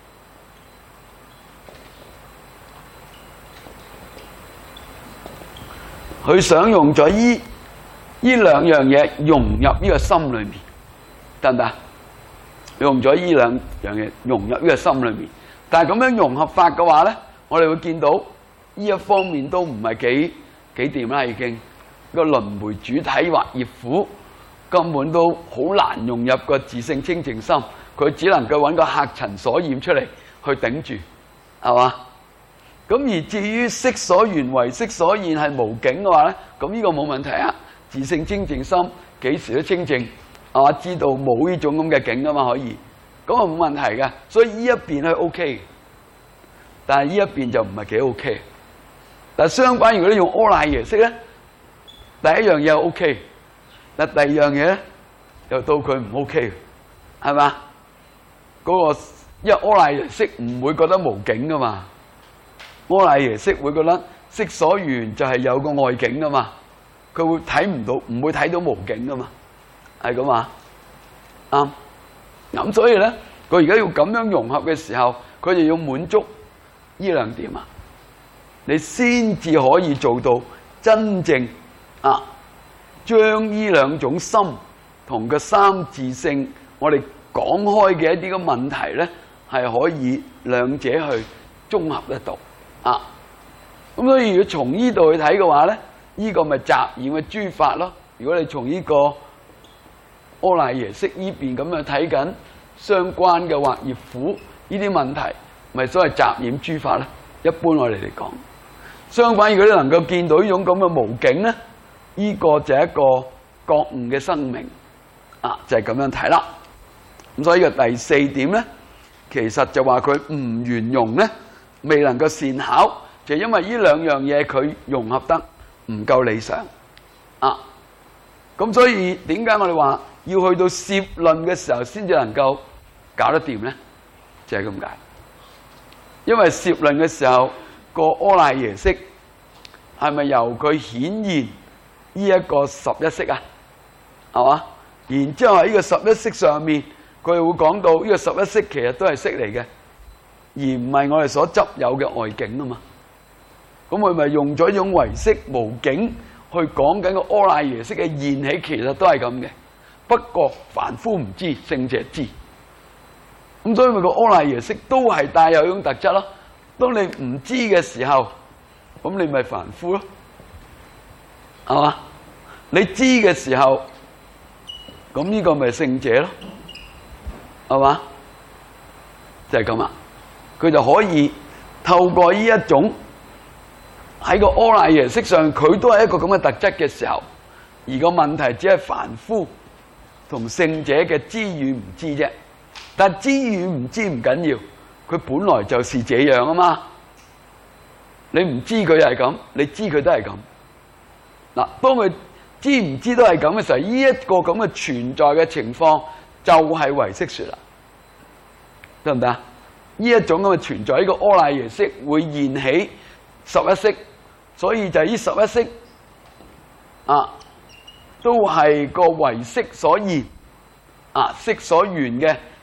佢想用咗呢呢兩樣嘢融入呢個心裏面，得唔得？用咗呢兩樣嘢融入呢個心裏面，但係咁樣融合法嘅話咧，我哋會見到呢一方面都唔係幾幾掂啦，已經個輪迴主體或業苦根本都好難融入個自性清淨心，佢只能夠揾個客塵所現出嚟去頂住，係嘛？咁而至於色所緣唯識所現係無境嘅話咧，咁呢個冇問題啊！自性清淨心幾時都清淨，係嘛？知道冇呢種咁嘅境噶嘛，可以，咁啊冇問題嘅。所以呢一邊係 O K， 但係呢一邊就唔係幾 O K。但係相反，如果你用阿賴耶識咧，第一樣嘢係 O K， 但第二樣嘢咧又到佢唔 O K， 係嘛？嗰個因為阿賴耶識唔會覺得無境噶嘛。阿賴耶識會覺得色所緣就係有個外境噶嘛，佢會睇唔到，唔會睇到無境噶嘛，係咁嘛？啱。咁所以咧，佢而家要咁樣融合嘅時候，佢就要滿足呢兩點啊，你先至可以做到真正啊，將呢兩種心同個三自性，我哋講開嘅一啲嘅問題咧，係可以兩者去綜合得到。啊，咁所以如果從呢度去睇嘅話咧，呢、這個咪雜染嘅諸法咯。如果你從呢個阿賴耶識呢邊咁樣睇緊相關嘅惑業苦呢啲問題，咪所謂雜染諸法咧。一般我哋嚟講，相反如果你能夠見到呢種咁嘅無境咧，呢、這個就係一個覺悟嘅生命啊，就係、是、咁樣睇啦。咁所以個第四點咧，其實就話佢唔圓融咧。未能夠善巧，就因為呢兩樣嘢佢融合得唔夠理想啊！咁所以點解我哋話要去到攝論嘅時候先至能夠搞得掂咧？就係咁解。因為攝論嘅時候，個阿賴耶識係咪由佢顯現呢一個十一識啊？係嘛？然之後喺呢個十一識上面，佢會講到呢個十一識其實都係識嚟嘅。而唔係我哋所執有嘅外境啊嘛，咁佢咪用咗一種唯識無境去講緊個阿賴耶識嘅現起，其實都係咁嘅。不過凡夫唔知，聖者知。咁所以咪個阿賴耶識都係帶有一種特質咯。當你唔知嘅時候，咁你咪凡夫咯，係嘛？你知嘅時候，咁呢個咪聖者咯，係嘛？就係咁啊！佢就可以透過呢一種喺個阿賴耶識上，佢都係一個咁嘅特質嘅時候，而個問題只係凡夫同聖者嘅知與唔知啫。但係知與唔知唔緊要，佢本來就是這樣啊嘛。你唔知佢係咁，你知佢都係咁。嗱，當佢知唔知都係咁嘅時候，呢一個咁嘅存在嘅情況就係唯識說啦，得唔得啊？呢一種咁嘅存在，呢個阿賴耶識會現起十一識，所以就係呢十一識啊，都係個唯識所現啊，識所緣嘅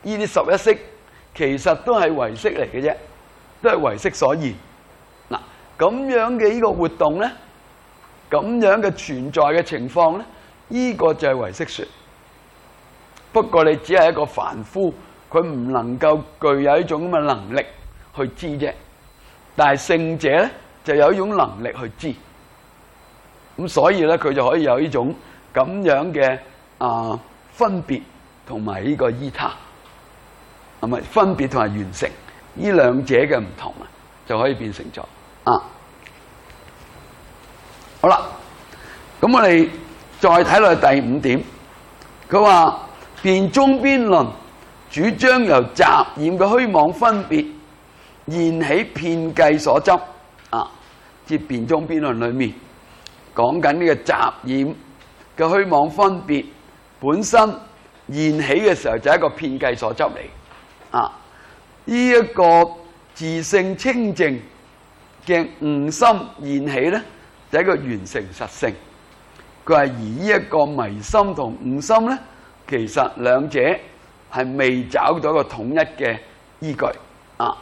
呢啲十一識其實都係唯識嚟嘅啫，都係唯識所現。嗱，咁樣嘅呢個活動咧，咁樣嘅存在嘅情況咧，呢個就係唯識說。不過你只係一個凡夫，佢唔能夠具有一種咁嘅能力去知啫。但係聖者咧就有一種能力去知，咁所以咧佢就可以有呢種咁樣嘅啊分別同埋呢個依他，係咪分別同埋完成呢兩者嘅唔同啊，就可以變成咗啊。好啦，咁我哋再睇落去第五點，佢話辯中邊論主張由雜染嘅虛妄分別現起遍計所執啊，即係辯中邊論裏面講緊呢個雜染嘅虛妄分別本身現起嘅時候就係一個遍計所執嚟啊。呢、這、一個自性清淨嘅悟心現起咧，就係、一個完成實性。佢係而呢一個迷心同悟心咧，其實兩者係未找到一個統一嘅依據啊。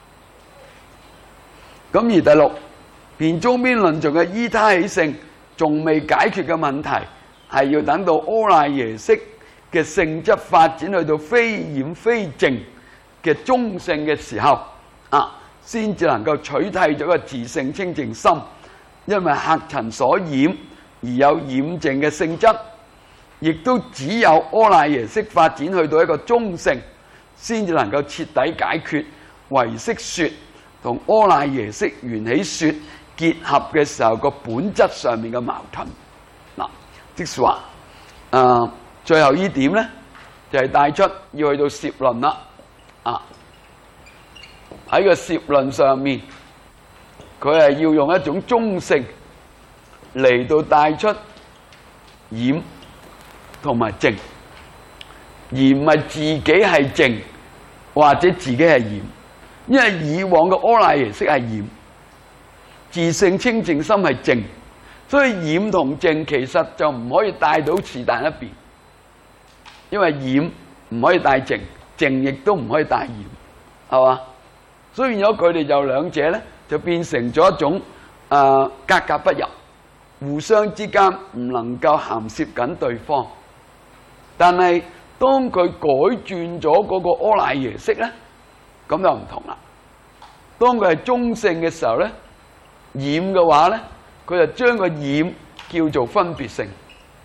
咁而第六，辯中邊論仲嘅依他起性仲未解決嘅問題，係要等到阿賴耶識嘅性質發展去到非染非淨嘅中性嘅時候啊，先至能夠取替咗個自性清淨心，因為客塵所染而有染淨嘅性質，亦都只有阿賴耶識發展去到一個中性，先至能夠徹底解決唯識說同阿賴耶識緣起說結合嘅時候個本質上面嘅矛盾。嗱，即係話，誒、呃，最後呢點咧，就係、是、帶出要去到攝論啦。啊，喺個攝論上面，佢係要用一種中性嚟到帶出染同埋淨，而唔係自己係淨或者自己係染。因為以往嘅阿賴耶識係染，自性清淨心係淨，所以染同淨其實就唔可以帶到是但一邊，因為染唔可以帶淨，淨亦都唔可以帶染，係嘛？所以變咗佢哋就兩者咧，就變成咗一種誒、呃、格格不入，互相之間唔能夠銜攝緊對方。但係當佢改轉咗嗰個阿賴耶識咧，咁就唔同啦。當佢係中性嘅時候咧，染嘅話咧，佢就將個染叫做分別性，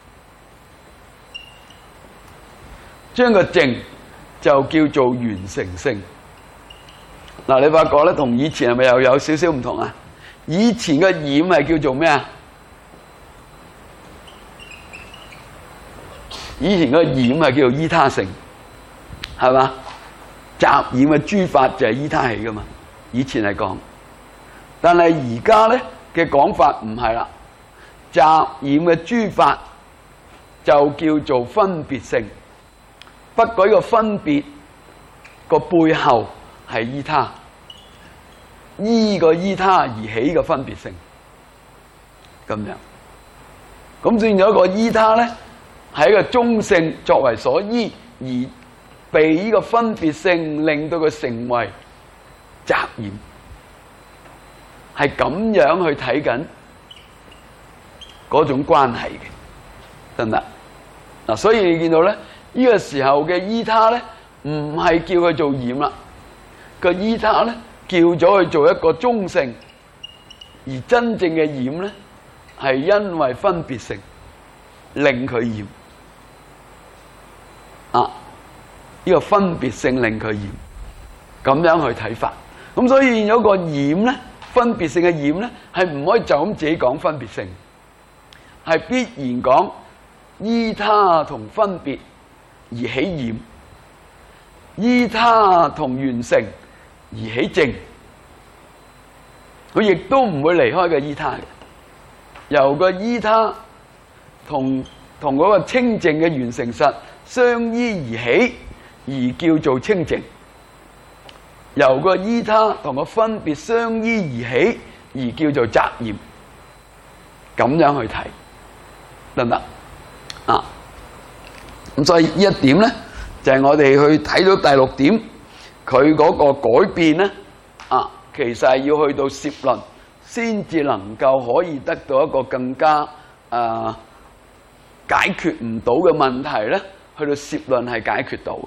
將個淨就叫做完成性。嗱，你發覺咧，同以前係咪又有少少唔同啊？以前嘅染係叫做咩啊？以前嘅染係叫做依他性，係嘛？雜染嘅諸法就係依他起噶嘛，以前係講，但係而家咧嘅講法唔係啦，雜染嘅諸法就叫做分別性，不過呢個分別個背後係依他，依個依他而起嘅分別性，咁樣，咁變咗一個依他咧，係一個中性作為所依而。被呢個分別性令到佢成為雜染，係咁樣去睇緊嗰種關係嘅，得唔得？嗱，所以你見到咧，呢個時候嘅依他咧，唔係叫佢做染啦，個依他咧叫咗佢做一個中性，而真正嘅染咧係因為分別性令佢染啊。呢個分別性令佢染，咁樣去睇法，咁所以有個染咧，分別性嘅染咧，係唔可以就咁自己講分別性，係必然講依他同分別而起染，依他同完成而起淨，佢亦都唔會離開個依他嘅，由個依他同同嗰個清淨嘅完成實相依而起。而叫做清淨，由個依他同個分別相依而起，而叫做雜染，咁樣去睇得唔得啊？咁所以呢一點咧， 就係我哋去睇到第六點，佢嗰個改變咧，啊，其實係要去到攝論先至能夠可以得到一個更加啊解決唔到嘅問題咧，去到攝論係解決到。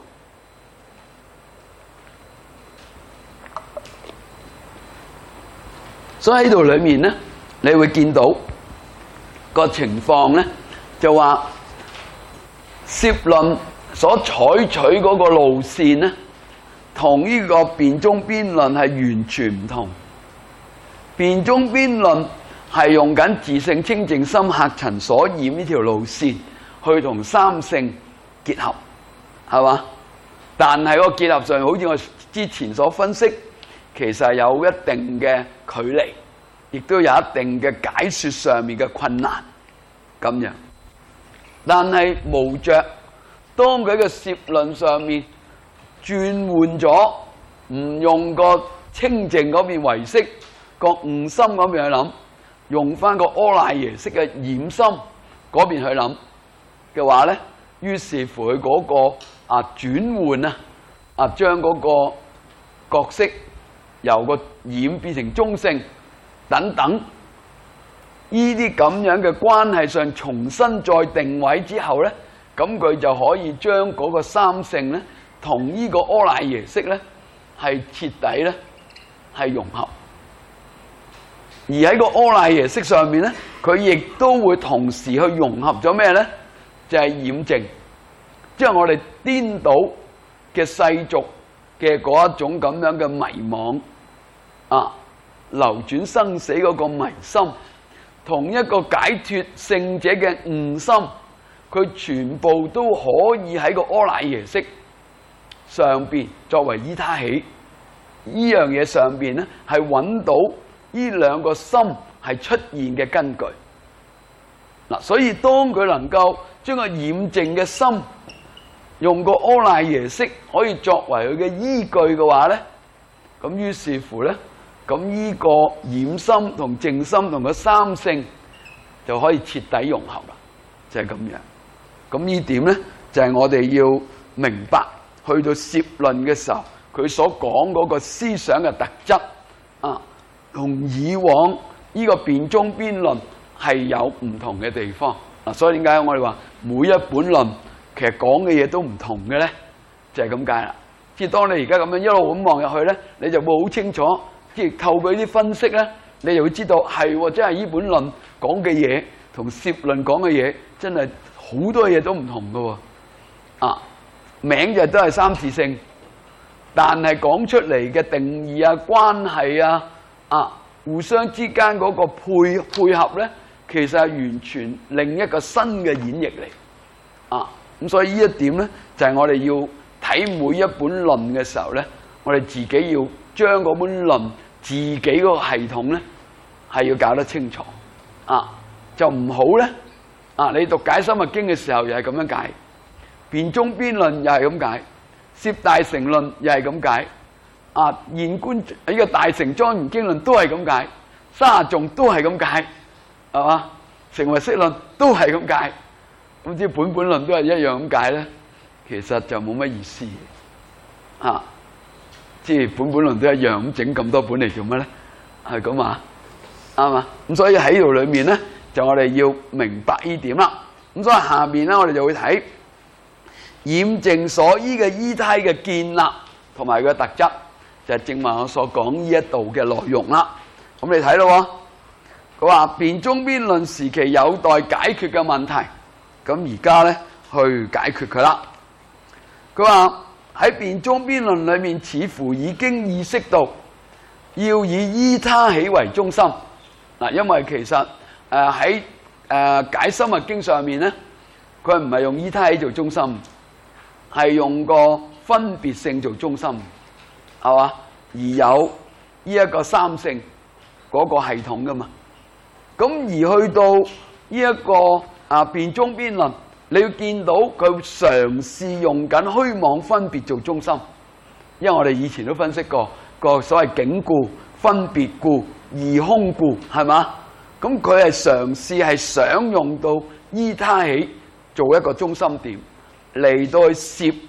所以喺度裏面咧，你會見到個情況咧，就話攝論所採取嗰個路線咧，同呢個辯中邊論係完全唔同。辯中邊論係用緊自性清淨心客塵所染呢條路線去同三性結合，係嘛？但係個結合上，好似我之前所分析，其實係有一定嘅距離，亦都有一定嘅解說上面嘅困難咁樣。但係無着，當佢嘅攝論上面轉換咗，唔用個清淨嗰邊唯識，個悟心嗰邊去諗，用翻個阿賴耶識嘅染心嗰邊去諗嘅話咧，於是乎佢嗰個啊轉換啊啊將嗰個角色由個染變成中性等等，呢啲咁樣嘅關係上重新再定位之後咧，咁佢就可以將嗰個三性咧同呢個阿賴耶識咧係徹底咧係融合。而喺個阿賴耶識上面咧，佢亦都會同時去融合咗咩咧？就係染淨，即係我哋顛倒嘅世俗嘅嗰一種咁樣嘅迷惘啊，流轉生死嗰個迷心，同一個解脫聖者嘅悟心，佢全部都可以喺個阿賴耶識上邊作為依他起，呢樣嘢上邊咧係揾到呢兩個心係出現嘅根據。嗱，所以當佢能夠將個染淨嘅心用個阿賴耶識可以作為佢嘅依據嘅話咧，咁於是乎咧，咁呢個染心同淨心同個三性就可以徹底融合啦，就係咁樣。咁呢點咧就係我哋要明白，去到攝論嘅時候，佢所講嗰個思想嘅特質啊，同以往呢個辯中邊論係有唔同嘅地方嗱。所以點解我哋話每一本論其實講嘅嘢都唔同嘅咧？就係咁解啦。即係當你而家咁樣一路咁望入去咧，你就會好清楚。即係透過呢啲分析咧，你就會知道係真係呢本論講嘅嘢同攝論講嘅嘢真係好多嘢都唔同㗎喎。啊，名就都係三自性，但係講出嚟嘅定義啊、關係啊、啊互相之間嗰個配配合咧，其實係完全另一個新嘅演繹嚟。啊，咁所以呢一點咧，就係我哋要睇每一本論嘅時候咧，我哋自己要將嗰本論自己嗰個系統咧係要搞得清楚。啊，就唔好咧。啊，你讀解深密經嘅時候又係咁樣解，辯中邊論又係咁解，攝大乘論又係咁解。啊，現觀呢個大乘莊嚴經論都係咁解，沙頌都係咁解，係嘛？成唯識論都係咁解，咁即係本本論都係一樣咁解咧，其實就冇乜意思。啊，即係本本論都一樣咁整咁多本嚟做乜咧？係咁啊，啱嘛？咁所以喺度裏面咧，就我哋要明白呢點啦。咁所以下面咧，我哋就會睇染淨所依嘅依他嘅建立同埋個特質。就係正話我所講呢一度嘅內容啦。咁你睇咯，佢話辯中邊論時期有待解決嘅問題，咁而家咧去解決佢啦。佢話喺辯中邊論裏面，似乎已經意識到要以依他起為中心嗱，因為其實誒喺誒解深密經上面咧，佢唔係用依他起做中心，係用個分別性做中心。係嘛？而有呢一個三性嗰個系統噶嘛？咁而去到呢一個啊辯中邊論，你要見到佢嘗試用緊虛妄分別做中心，因為我哋以前都分析過個所謂境故、分別故、二空故，係嘛？咁佢係嘗試係想用到依他起做一個中心點嚟到去攝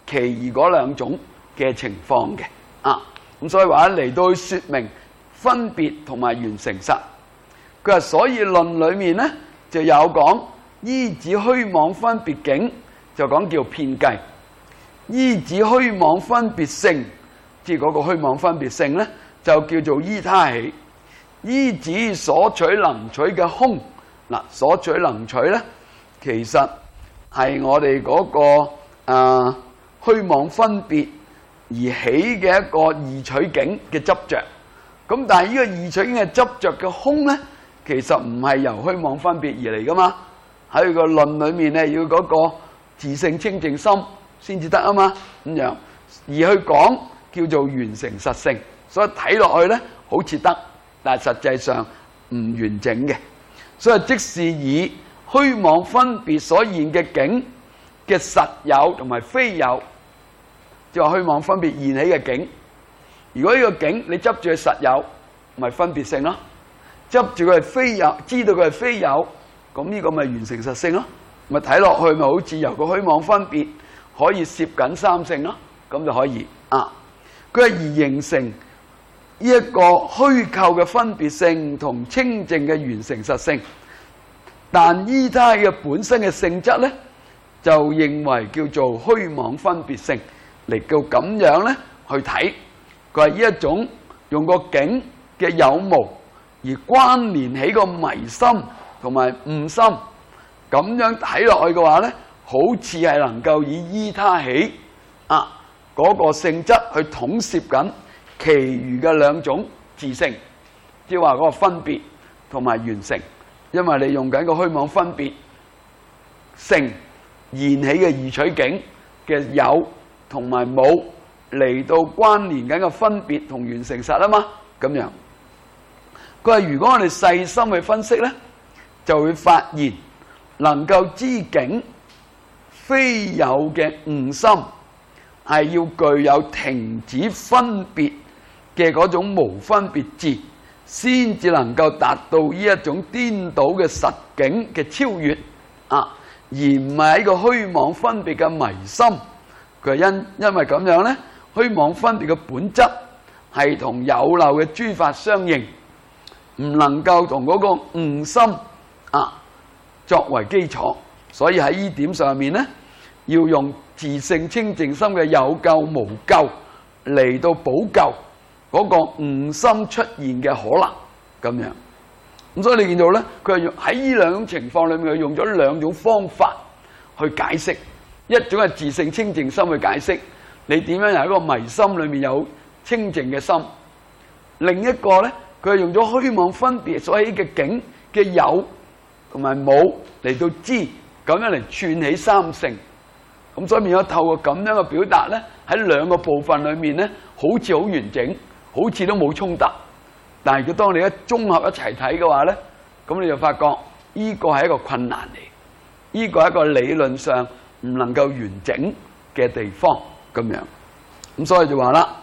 其餘嗰兩種嘅情況嘅啊。咁所以話嚟到去説明分別同埋緣成實。佢話所以論裡面咧就有講依止虛妄分別境，就講叫遍計；依止虛妄分別性，即係嗰個虛妄分別性咧，就叫做依他起；依止所取能取嘅空，嗱，所取能取咧，其實係我哋嗰、那個啊虛妄分別而起嘅一個二取境嘅執着。咁但係呢個二取境嘅執着嘅空咧，其實唔係由虛妄分別而嚟噶嘛。喺個論裡面咧，要嗰個自性清淨心先至得啊嘛，咁樣而去講叫做緣成實性，所以睇落去咧好似得，但係實際上唔完整嘅。所以即是以虛妄分別所現嘅境嘅實有同埋非有，即係話虛妄分別現起嘅境。如果呢個境你執住佢實有，咪分別性咯；執住佢係非有，知道佢係非有，咁呢個咪緣成實性咯。咪睇落去咪好似由個虛妄分別可以攝緊三性咯，咁就可以啊。佢係而形成呢一個虛構嘅分別性同清淨嘅緣成實性，但依他嘅本身嘅性質咧，就認為叫做虛妄分別性嚟到咁樣咧去睇。佢話呢一種用個境嘅有無而關聯起個迷心同埋悟心，咁樣睇落去嘅話咧，好似係能夠以依他起啊嗰個性質去統攝緊其餘嘅兩種自性，即係話嗰個分別同埋緣成，因為你用緊個虛妄分別性現起嘅二取境嘅有同埋冇嚟到關聯緊個分別同緣成實啊嘛，咁樣。佢話如果我哋細心去分析咧，就會發現能夠知境非有嘅悟心，係要具有停止分別嘅嗰種無分別智，先至能夠達到呢一種顛倒嘅實境嘅超越啊，而唔係喺個虛妄分別嘅迷心。佢因因為咁樣咧，虛妄分別嘅本質係同有漏嘅諸法相應，唔能夠同嗰個悟心啊作為基礎，所以喺呢點上面咧，要用自性清淨心嘅有救無救嚟到補救嗰個悟心出現嘅可能咁樣。咁所以你見到咧，佢係用喺呢兩種情況裏面，佢用咗兩種方法去解釋。一種係自性清淨心去解釋你點樣由一個迷心裏面有清淨嘅心，另一個咧，佢係用咗虛妄分別所起嘅境嘅有同埋冇嚟到知，咁樣嚟串起三性。咁所以變咗透過咁樣嘅表達咧，喺兩個部分裏面咧，好似好完整，好似都冇衝突。但係如果當你一綜合一齊睇嘅話咧，咁你就發覺呢個係一個困難嚟，呢個係一個理論上唔能夠完整嘅地方咁樣。咁所以就話啦，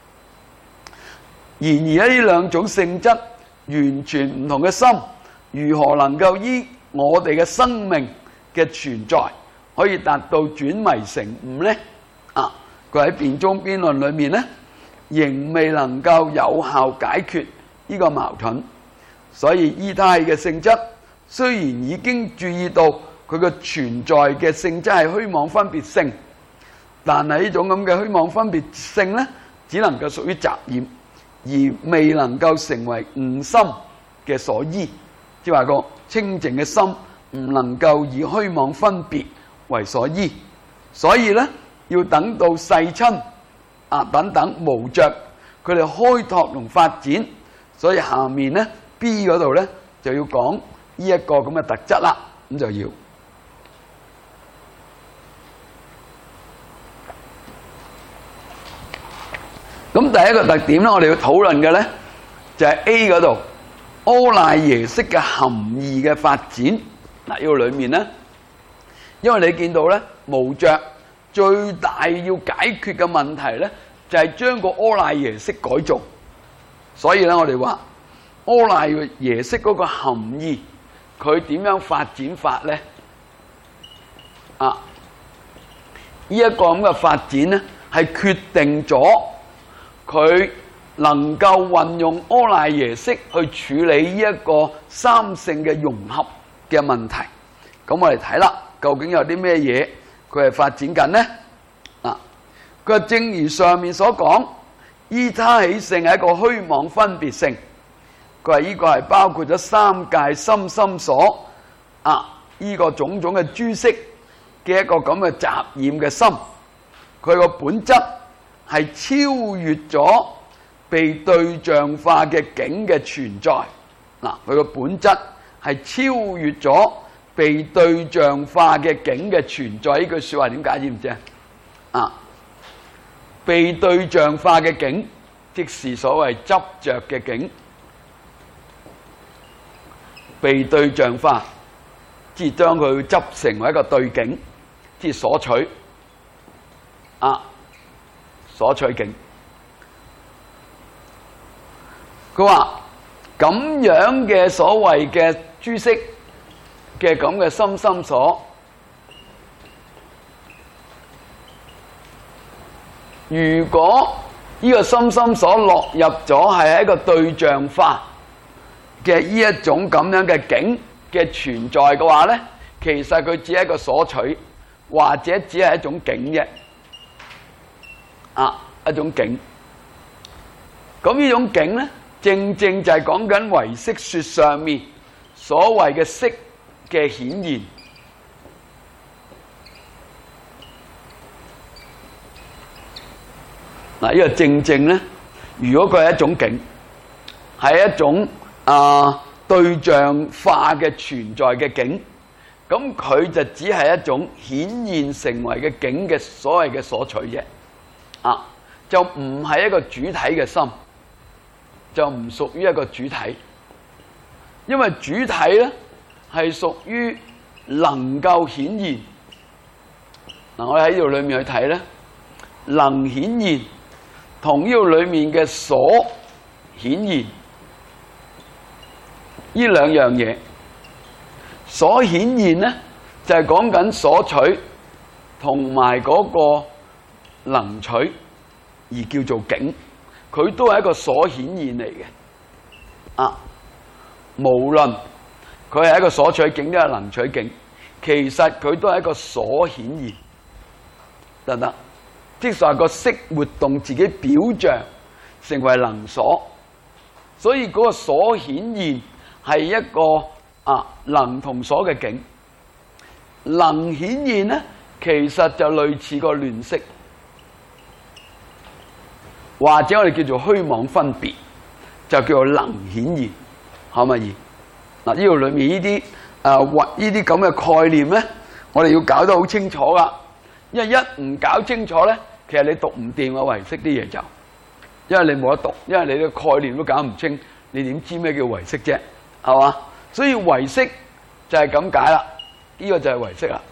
然而呢兩種性質完全唔同嘅心，如何能夠依我哋嘅生命嘅存在可以達到轉迷成悟呢？啊，佢喺辯中辯論裏面呢，仍未能夠有效解決呢個矛盾。所以依他嘅性質雖然已經注意到佢嘅存在嘅性質係虛妄分別性，但係呢種咁嘅虛妄分別性呢，只能夠屬於雜染，而未能夠成為悟心嘅所依。即係話個清淨嘅心唔能夠以虛妄分別為所依，所以咧要等到世親啊等等無着佢哋開拓同發展。所以下面咧 B 嗰度咧就要講呢一個咁嘅特質啦，咁就要咁第一個特點咧，我哋要討論嘅咧就係 A 嗰度阿賴耶識嘅含義嘅發展。嗱，呢個裏面咧，因為你見到咧無着最大要解決嘅問題咧，就係將個阿賴耶識改造。所以咧，我哋話阿賴耶識嗰個含義，佢點樣發展法咧？啊， 呢一個咁嘅發展咧，係決定咗佢能夠運用阿賴耶識去處理呢一個三性嘅融合嘅問題。咁我哋睇啦，究竟有啲咩嘢佢係發展緊呢？啊，佢話正如上面所講，依他起性係一個虛妄分別性。佢話呢個係包括咗三界心心所啊，呢、這個種種嘅諸色嘅一個咁嘅雜染嘅心，佢個本質係超越咗被對象化嘅境嘅存在。嗱，佢個本質係超越咗被對象化嘅境嘅存在。呢句說話點解知唔知啊？啊，被對象化嘅境，即是所謂執着嘅境。被對象化，即係將佢執成為一個對境，即係所取啊，所取境。佢話咁樣嘅所謂嘅諸色嘅咁嘅心心所，如果呢個心心所落入咗係一個對象化嘅呢一種咁樣嘅境嘅存在嘅話咧，其實佢只係一個所取，或者只係一種境啫，啊，一種境。咁呢種境咧，正正就係講緊唯識說上面所謂嘅色嘅顯現。嗱，呢個正正咧，如果佢係一種境，係一種啊對象化嘅存在嘅境，咁佢就只係一種顯現成為嘅境嘅所謂嘅所取啫，啊，就唔係一個主體嘅心，就唔屬於一個主體，因為主體咧係屬於能夠顯現。嗱，我哋喺呢度裏面去睇咧，能顯現同呢度裏面嘅所顯現。呢兩樣嘢，所顯現咧就係講緊所取同埋嗰個能取，而叫做境，佢都係一個所顯現嚟嘅。啊，無論佢係一個所取境，定係能取境，其實佢都係一個所顯現，得唔得？即係話個色活動自己表象成為能所，所以嗰個所顯現係一個啊能同所嘅境。能顯現咧，其實就類似個亂色，或者我哋叫做虛妄分別，就叫做能顯現，可唔可以？嗱，呢度裏面呢啲誒或呢啲咁嘅概念咧，我哋要搞得好清楚噶，因為一唔搞清楚咧，其實你讀唔掂啊唯識啲嘢就，因為你冇得讀，因為你嘅概念都搞唔清，你點知咩叫唯識啫？係嘛？所以唯識就係咁解啦，呢個就係唯識啦。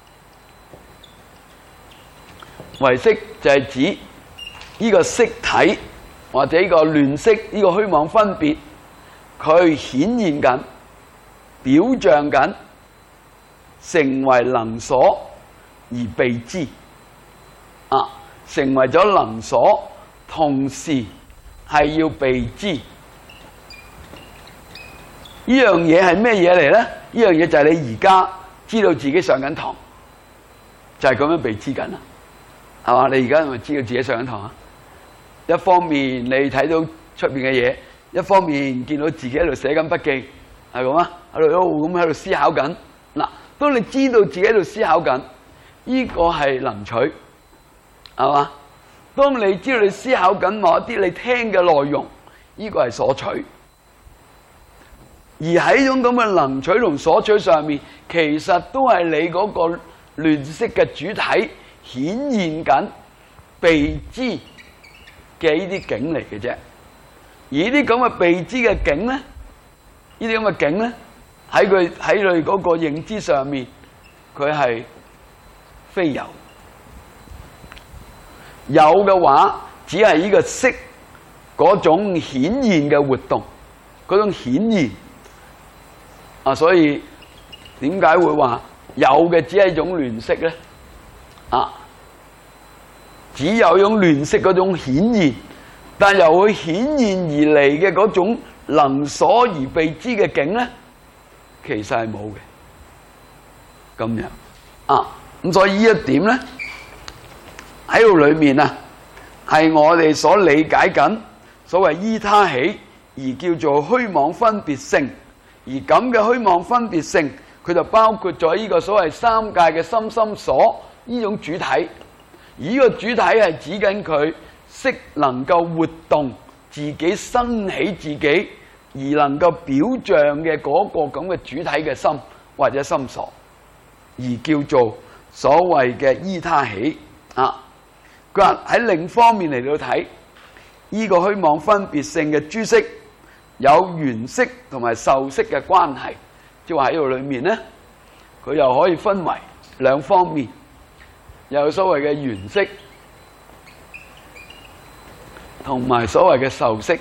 唯識就係指呢個色體或者呢個亂色，呢個虛妄分別，佢顯現緊、表象緊，成為能所而被知。啊，成為咗能所，同時係要被知。呢樣嘢係咩嘢嚟咧？呢樣嘢就係你而家知道自己上緊堂，就係咁樣被知緊啦，係嘛？你而家係咪知道自己上緊堂啊？一方面你睇到出邊嘅嘢，一方面見到自己喺度寫緊筆記，係咁啊？喺度一路咁喺度思考緊。嗱，當你知道自己喺度思考緊，呢個係能取，係嘛？當你知道你思考緊某一啲你聽嘅內容，呢個係所取。而喺呢種咁嘅能取同所取上面，其實都係你嗰個亂色嘅主體顯現緊被知嘅呢啲境嚟嘅啫。而呢啲咁嘅被知嘅境咧，呢啲咁嘅境咧，喺佢喺佢嗰個認知上面，佢係非有。有嘅話，只係呢個色嗰種顯現嘅活動，嗰種顯現。啊，所以點解會話有嘅只係一種亂色咧？啊， 只有用亂色嗰種顯現，但由佢顯現而嚟嘅嗰種能所而被知嘅境咧，其實係冇嘅。咁樣啊，咁所以呢一點咧喺度裏面啊，係我哋所理解緊所謂依他起而叫做虛妄分別性，而咁嘅虛妄分別性，佢就包括咗呢個所謂三界嘅心心所呢種主體，而呢個主體係指緊佢識能夠活動自己生起自己而能夠表象嘅嗰個咁嘅主體嘅心或者心所，而叫做所謂嘅依他起啊。佢話喺另一方面嚟到睇呢個虛妄分別性嘅諸色有緣色同埋受色嘅關係，即係話喺度裏面咧，佢又可以分為兩方面，有所謂嘅緣色同埋所謂嘅受色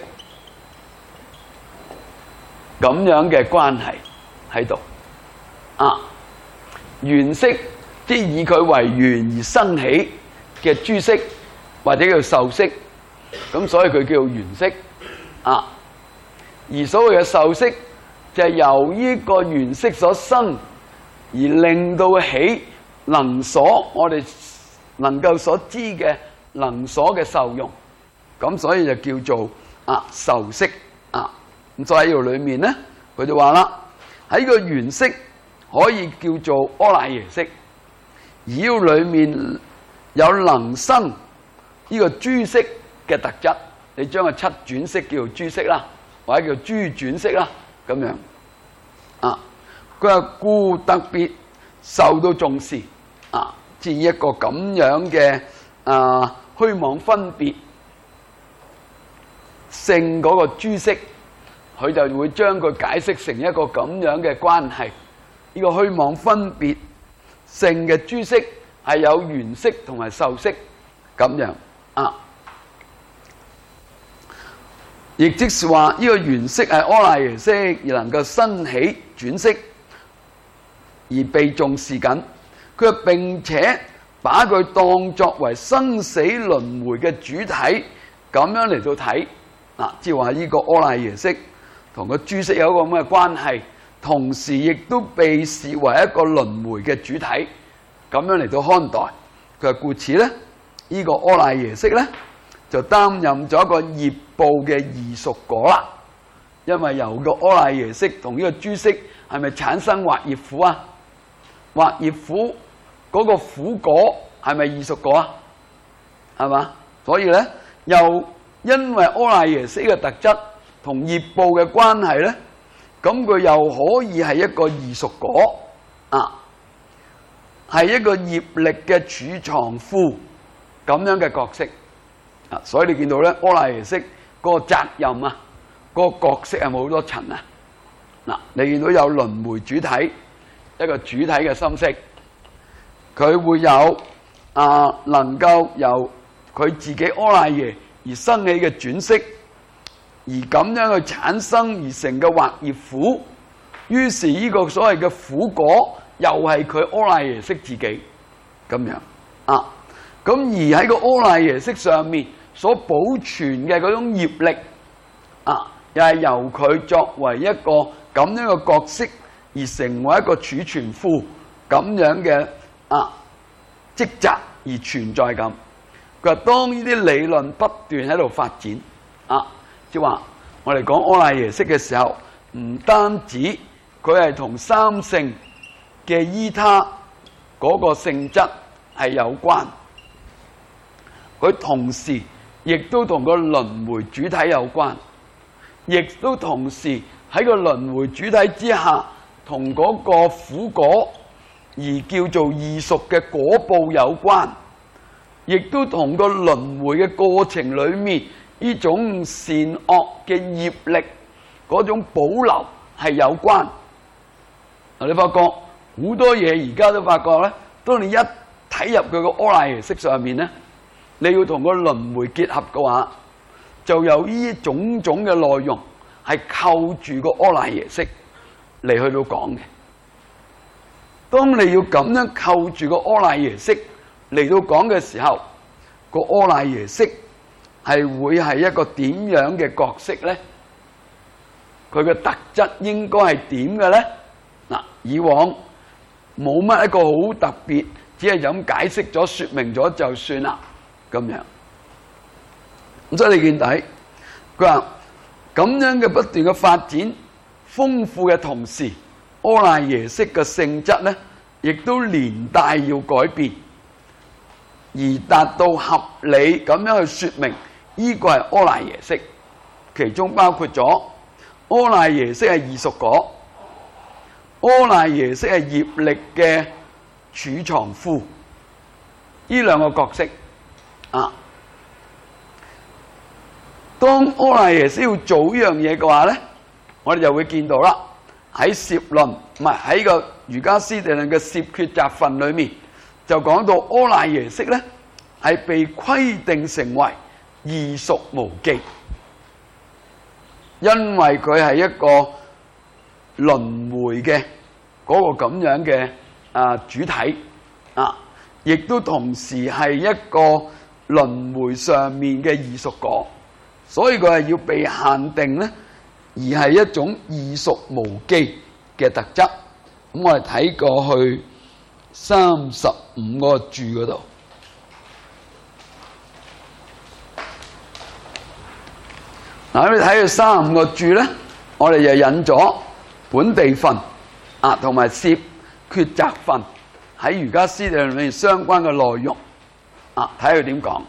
咁樣嘅關係喺度啊。緣色即係以佢為緣而生起嘅諸色或者叫受色，咁所以佢叫緣色啊。而所謂嘅受色就係由呢個緣色所生而令到起能所，我哋能夠所知嘅能所嘅受用，咁所以就叫做啊受色啊。咁所以喺度裏面咧，佢就話啦，喺個緣色可以叫做阿賴耶識，而呢裏面有能生呢個諸色嘅特質，你將個七轉色叫做諸色啦，或者叫諸轉色啦，咁樣啊。佢話故特別受到重視啊，至於一個咁樣嘅啊虛妄分別性嗰個諸色，佢就會將佢解釋成一個咁樣嘅關係。呢個虛妄分別性嘅諸色係有緣色同埋受色咁樣啊，亦即是話呢個緣色係阿賴耶識而能夠生起轉色而被重視緊，佢並且把佢當作為生死輪迴嘅主體咁樣嚟到睇啊，即係話呢個阿賴耶識同個諸色有一個咁嘅關係，同時亦都被視為一個輪迴嘅主體，咁樣嚟到看待。佢話故此咧，呢、這個阿賴耶識咧就擔任咗一個業報嘅異熟果啦。因為由個阿賴耶識同呢個諸色係咪產生惑業苦啊？惑業苦嗰個苦果係咪異熟果啊？係嘛？所以咧，又因為阿賴耶識嘅特質同業報嘅關係咧，咁佢又可以係一個異熟果啊，係一個業力嘅儲藏庫咁樣嘅角色啊。所以你見到咧，阿賴耶識嗰個責任啊，嗰個角色係冇好多層啊。嗱，你見到有輪迴主體，一個主體嘅心識，佢會有啊，能夠由佢自己阿賴耶而生起嘅轉色，而咁樣去產生而成嘅惑業苦，於是呢個所謂嘅苦果又係佢阿賴耶識自己咁樣啊。咁而喺個阿賴耶識上面所保存嘅嗰種業力啊，又係由佢作為一個咁樣嘅角色而成為一個儲存庫咁樣嘅啊職責而存在咁。佢話當呢啲理論不斷喺度發展啊，即係話我哋講阿賴耶識嘅時候，唔單止佢係同三性嘅依他嗰個性質係有關，佢同時亦都同個輪迴主體有關，亦都同時喺個輪迴主體之下，同嗰個苦果而叫做異熟嘅果報有關，亦都同個輪迴嘅過程裏面呢種善惡嘅業力嗰種保留係有關。嗱，你發覺好多嘢而家都發覺咧，當你一睇入佢個阿賴耶識上面咧，你要同個輪迴結合嘅話，就有呢種種嘅內容係扣住個阿賴耶識嚟去到講嘅。當你要咁樣扣住個阿賴耶識嚟到講嘅時候， 個阿賴耶識係會係一個點樣嘅角色咧？佢嘅特質應該係點嘅咧？嗱，以往冇乜一個好特別，只係咁解釋咗、說明咗就算啦，咁樣。咁所以你見睇，佢話咁樣嘅不斷嘅發展、豐富嘅同時，阿賴耶識嘅性質咧，亦都連帶要改變，而達到合理咁樣去說明呢個係阿賴耶識，其中包括咗阿賴耶識係異熟果，阿賴耶識係業力嘅儲藏庫，呢兩個角色啊。當阿賴耶識要做呢樣嘢嘅話咧，我哋就會見到啦。喺攝論唔係喺個瑜伽師地論嘅攝決擇分裏面，就講到阿賴耶識咧係被規定成為異熟無記，因為佢係一個輪迴嘅嗰個咁樣嘅啊主體啊，亦都同時係一個輪迴上面嘅異熟果，所以佢係要被限定咧，而係一種異熟無記嘅特質。咁我哋睇過去三十五嗰個注嗰度，嗱，你睇佢三十五個注咧，我哋就引咗本地分啊，同埋攝決擇分喺瑜伽師地論裏面相關嘅內容啊，睇佢點講。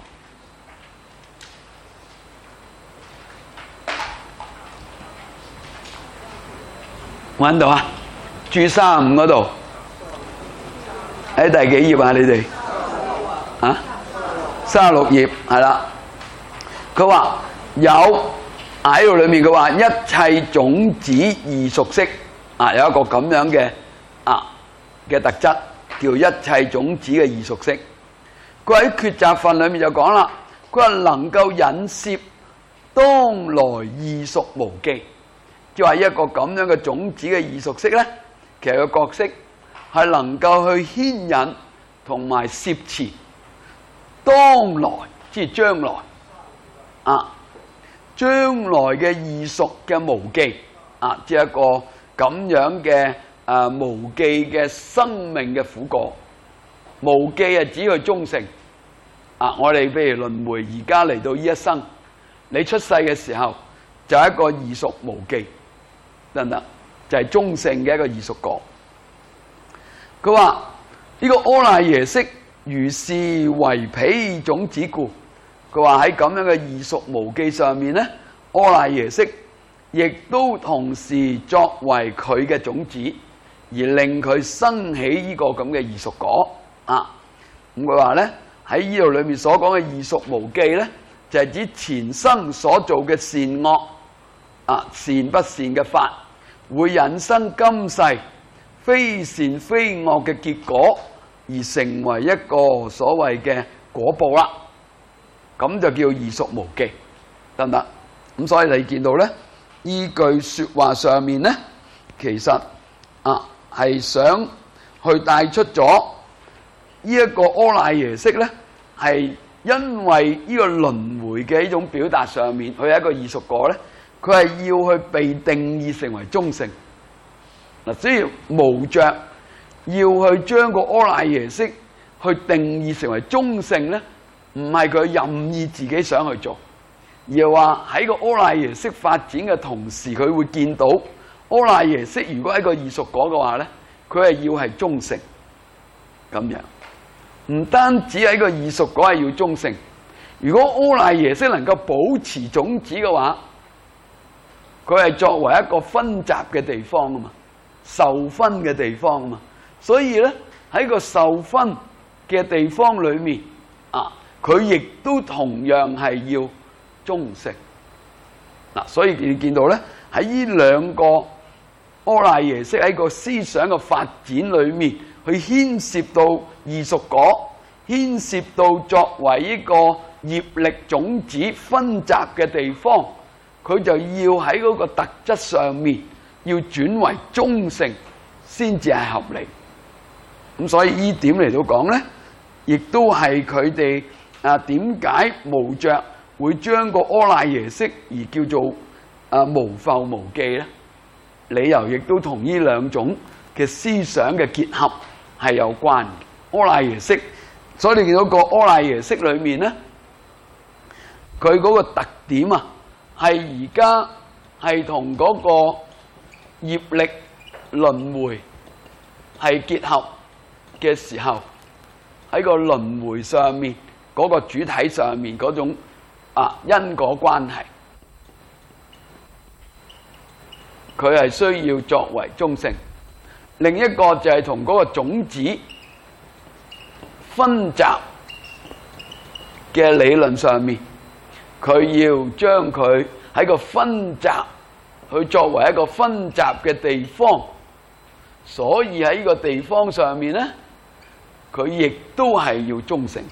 揾到啊？注三十五嗰度，喺第幾頁啊？你哋啊？三十六頁係啦。佢話有喺度裏面，佢話一切種子異熟識啊，有一個咁樣嘅啊嘅特質，叫一切種子嘅異熟識。佢喺決擇分裏面就講啦，佢話能夠引攝當來異熟無記。就係一個咁樣嘅種子嘅異熟識咧，其實個角色係能夠去牽引同埋攝持當來，即係將來啊，將來嘅異熟嘅無記啊，即係一個咁樣嘅啊無記嘅生命嘅苦果。無記係指佢終成啊！我哋譬如輪迴，而家嚟到呢一生，你出世嘅時候就係一個異熟無記。得唔得？就係、是、中性嘅一個異熟果。佢話呢個阿賴耶識如是為彼種子故。佢話喺咁樣嘅異熟無記上面咧，阿賴耶識亦都同時作為佢嘅種子，而令佢生起呢個咁嘅異熟果啊。咁佢話咧喺呢度裏面所講嘅異熟無記咧，就係、是、指前生所做嘅善惡啊，善不善嘅法，會引生今世非善非惡嘅結果，而成為一個所謂嘅果報啦。咁就叫異熟無記，得唔得？咁所以你見到咧，依句說話上面咧，其實啊係想去帶出咗呢一個阿賴耶識咧，係因為呢個輪迴嘅呢種表達上面，佢係一個異熟果咧。佢係要去被定義成為中性嗱，所以無着要去將個阿賴耶識去定義成為中性咧，唔係佢任意自己想去做，而係話喺個阿賴耶識發展嘅同時，佢會見到阿賴耶識如果係一個異熟果嘅話咧，佢係要係中性咁樣。唔單止喺個異熟果係要中性，如果阿賴耶識能夠保持種子嘅話，佢係作為一個分集嘅地方啊嘛，受分嘅地方啊嘛，所以咧喺個受分嘅地方裏面啊，佢亦都同樣係要中性嗱，所以你見到咧喺呢兩個阿賴耶識喺個思想嘅發展裏面，去牽涉到異熟果，牽涉到作為呢個業力種子分集嘅地方。佢就要喺嗰個特質上面要轉為中性先至係合理。咁所以呢點嚟到講咧，亦都係佢哋啊，點解無著會將個阿賴耶識而叫做啊無復無記咧？理由亦都同呢兩種嘅思想嘅結合係有關嘅。阿賴耶識，所以你見到個阿賴耶識裏面咧，佢嗰個特點啊，係而家係同嗰個業力輪迴係結合嘅時候，喺個輪迴上面嗰個主體上面嗰種啊因果關係，佢係需要作為中性。另一個就係同嗰個種子分集嘅理論上面，佢要將佢喺個分集去作為一個分集嘅地方，所以喺呢個地方上面咧，佢亦都係要中性。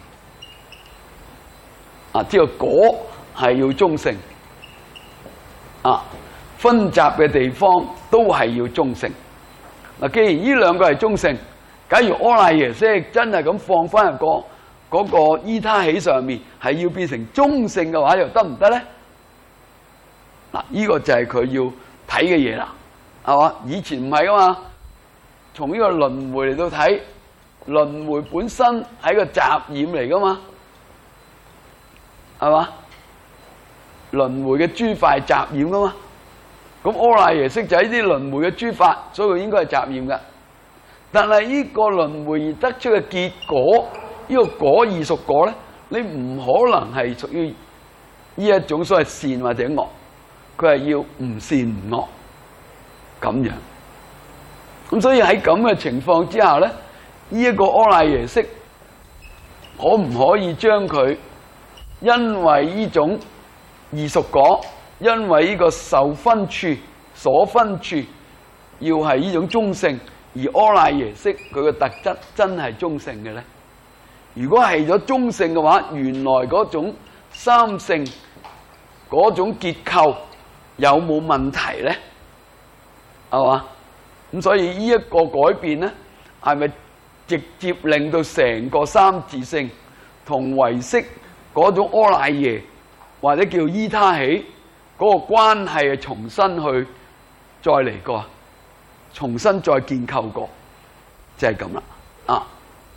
啊，即係果係要中性。啊，分集嘅地方都係要中性。嗱，既然呢兩個係中性，假如阿賴耶識真係咁放翻入個嗰個依他起上面，係要變成中性嘅話，又得唔得咧？嗱，呢個就係佢要睇嘅嘢啦，係嘛？以前唔係噶嘛，從呢個輪迴嚟到睇，輪迴本身係個雜染嚟噶嘛，係嘛？輪迴嘅諸法係雜染噶嘛，咁阿賴耶識就係呢啲輪迴嘅諸法，所以佢應該係雜染噶。但係呢個輪迴而得出嘅結果，呢、這個果異熟果咧，你唔可能係屬於呢一種所謂善或者惡，佢係要唔善唔惡咁樣。咁所以喺咁嘅情況之下咧，呢、這、一個阿賴耶識可唔可以將佢因為呢種異熟果，因為呢個受分處所分處要係呢種中性，而阿賴耶識佢嘅特質真係中性嘅咧？如果係咗中性嘅話，原來嗰種三性嗰種結構有冇問題咧？係嘛？咁所以呢一個改變咧，係咪直接令到成個三自性同唯識嗰種阿賴耶或者叫依他起嗰個關係係重新去再嚟過，重新再建構過，就係咁啦啊！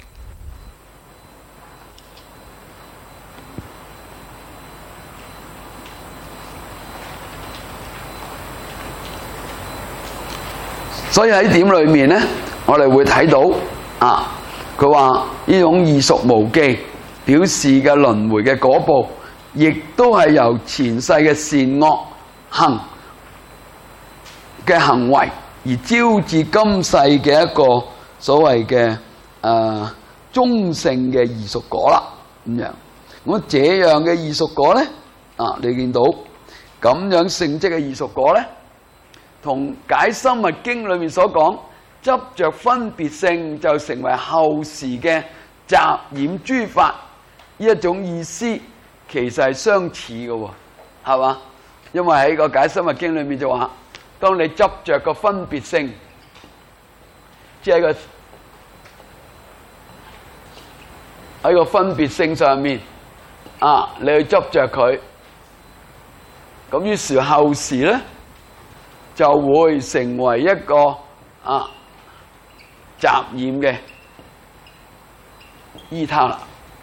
所以喺點裏面咧，我哋會睇到啊，佢話呢種異熟無記表示嘅輪迴嘅果報，亦都係由前世嘅善惡行嘅行為而招致今世嘅一個所謂嘅誒中性嘅異熟果啦。咁樣，咁這樣嘅異熟果咧，啊，你見到咁樣性質嘅異熟果咧，同解深密經裏面所講執着分別性就成為後時嘅雜染諸法呢一種意思，其實係相似嘅喎，係嘛？因為喺個解深密經裏面就話，當你執着個分別性，即係個喺個分別性上面啊，你去執着佢，咁於是後時咧就會成為一個啊雜染嘅依他啦，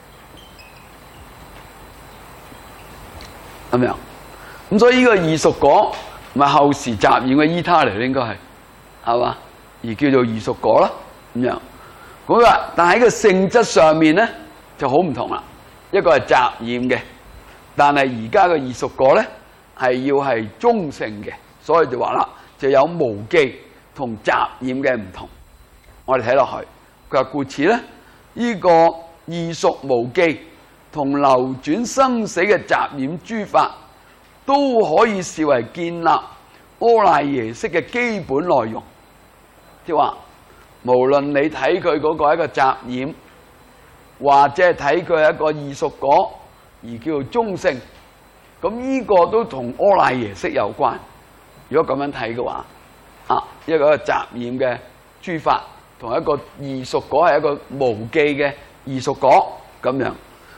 係咪啊？咁所以呢個異熟果咪後時雜染嘅依他嚟，應該係係嘛？而叫做異熟果啦，咁樣。咁啊，但喺個性質上面咧就好唔同啦。一個係雜染嘅，但係而家嘅異熟果咧係要係中性嘅。所以就話啦，就有無記同雜染嘅唔同。我哋睇落去，佢話故此咧，呢、這個異熟無記同流轉生死嘅雜染諸法，都可以視為建立阿賴耶識嘅基本內容。即係話，無論你睇佢嗰個係一個雜染，或者係睇佢係一個異熟果而叫做中性，咁呢個都同阿賴耶識有關。如果咁樣睇嘅話，啊，一個雜染嘅諸法，同一個異熟果係一個無記嘅異熟果咁樣。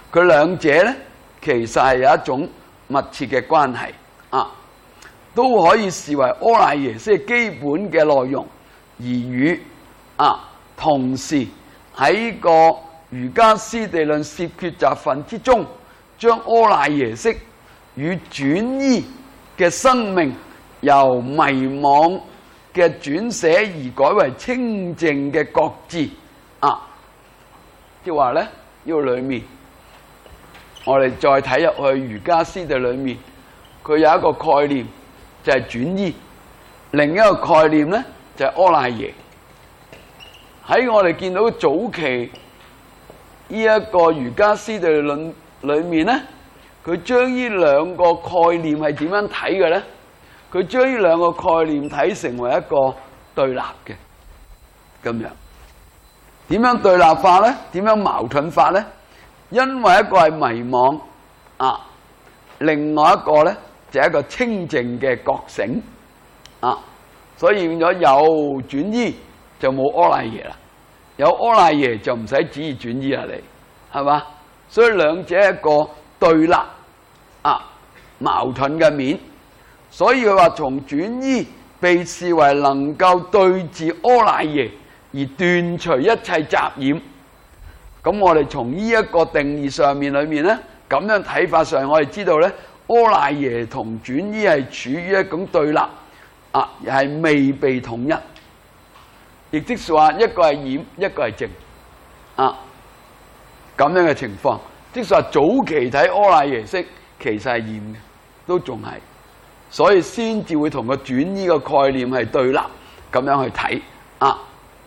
佢兩者咧其實係有一種密切嘅關係啊，都可以視為阿賴耶識基本嘅內容，而與啊同時喺個瑜伽師地論攝決集分之中，將阿賴耶識與轉依嘅生命由迷惘嘅轉寫而改為清淨嘅覺知啊！即係話咧，呢個裏面我哋再睇入去瑜伽師地裏面，佢有一個概念就係轉依，另一個概念咧就係阿賴耶。喺我哋見到早期呢一個瑜伽師地論裏面咧，佢將呢兩個概念係點樣睇嘅咧？佢將呢兩個概念睇成為一個對立嘅咁樣。點樣對立法咧？點樣矛盾法咧？因為一個係迷惘啊，另外一個咧就係一個清淨嘅覺醒啊，所以變咗有轉依就冇阿賴耶啦，有阿賴耶就唔使旨意轉依啦，你係嘛？所以兩者係一個對立啊，矛盾嘅面。所以佢話從轉依被視為能夠對治阿賴耶而斷除一切雜染。咁我哋從呢一個定義上面裏面咧，咁樣睇法上，我哋知道咧，阿賴耶同轉依係處於一種對立啊，係未被統一，亦即是話一個係染，一個係淨啊，咁樣嘅情況。即是話早期睇阿賴耶識其實係染嘅，都仲係。所以先至會同個轉依個概念係對立，咁樣去睇啊。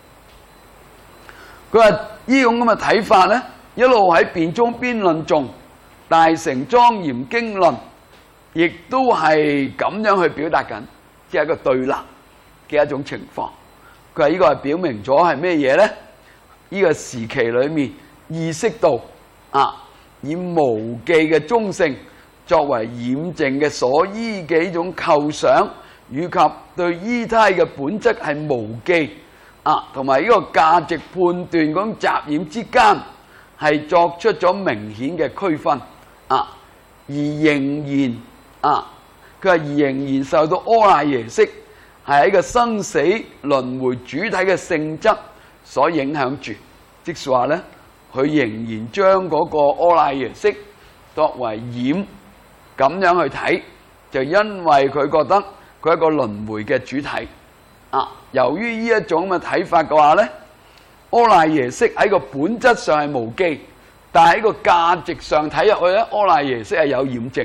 佢話呢種咁嘅睇法咧，一路喺辯中邊論頌、大乘莊嚴經論，亦都係咁樣去表達緊，即係一個對立嘅一種情況。佢話呢個係表明咗係咩嘢咧？呢、這個時期裏面意識到啊，以無記嘅中性作為染淨嘅所依嘅呢種構想，以及對依胎嘅本質係無記啊，同埋呢個價值判斷嗰種雜染之間係作出咗明顯嘅區分啊，而仍然啊，佢話而仍然受到阿賴耶識係喺個生死輪迴主體嘅性質所影響住，即是話咧，佢仍然將嗰個阿賴耶識作為染。咁樣去睇，就因為佢覺得佢係一個輪迴嘅主體啊。由於呢一種咁嘅睇法嘅話咧，阿賴耶識喺個本質上係無記，但係喺個價值上睇入去咧，阿賴耶識係有染淨，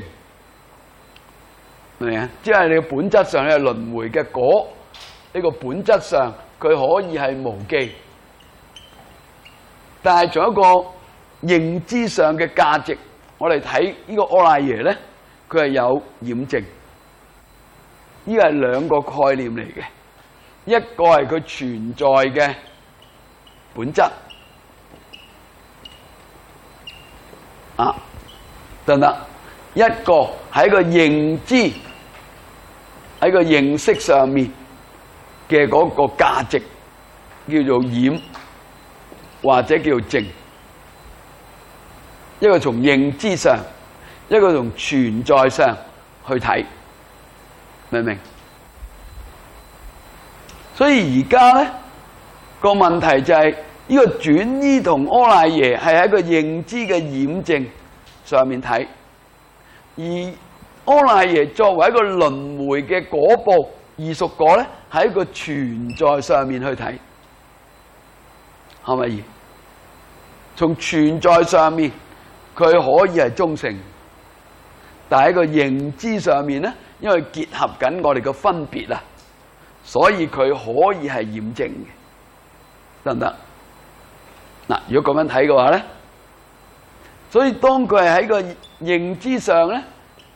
明唔明啊？即係你嘅本質上係輪迴嘅果，呢個本質上佢可以係無記，但係仲有一個認知上嘅價值，我哋睇呢個阿賴耶咧。佢係有染淨，呢個係兩個概念嚟嘅，一個係佢存在嘅本質啊，得唔得？一個係一個認知，喺個認識上面嘅嗰個價值，叫做染或者叫做淨，一個從認知上。一個從存在上去睇，明唔明？所以而家咧個問題就係、是、呢、這個轉依同阿賴耶係喺個認知嘅染淨上面睇，而阿賴耶作為一個輪迴嘅果報異熟果咧，喺一個存在上面去睇，係咪？從存在上面，佢可以係中性。但係喺個認知上面咧，因為結合緊我哋嘅分別啊，所以佢可以係染淨嘅，得唔得？嗱，如果咁樣睇嘅話咧，所以當佢係喺個認知上咧，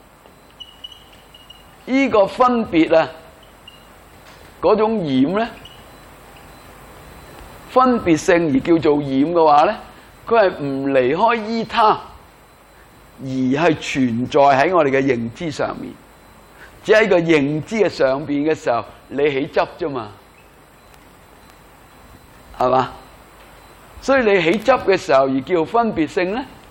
呢個分別啊，嗰種染咧，分別性而叫做染嘅話咧，佢係唔離開依他。而係存在喺我哋嘅認知上面，只喺個認知嘅上邊嘅時候，你起執啫嘛，係嘛？所以你起執嘅時候而叫分別性咧，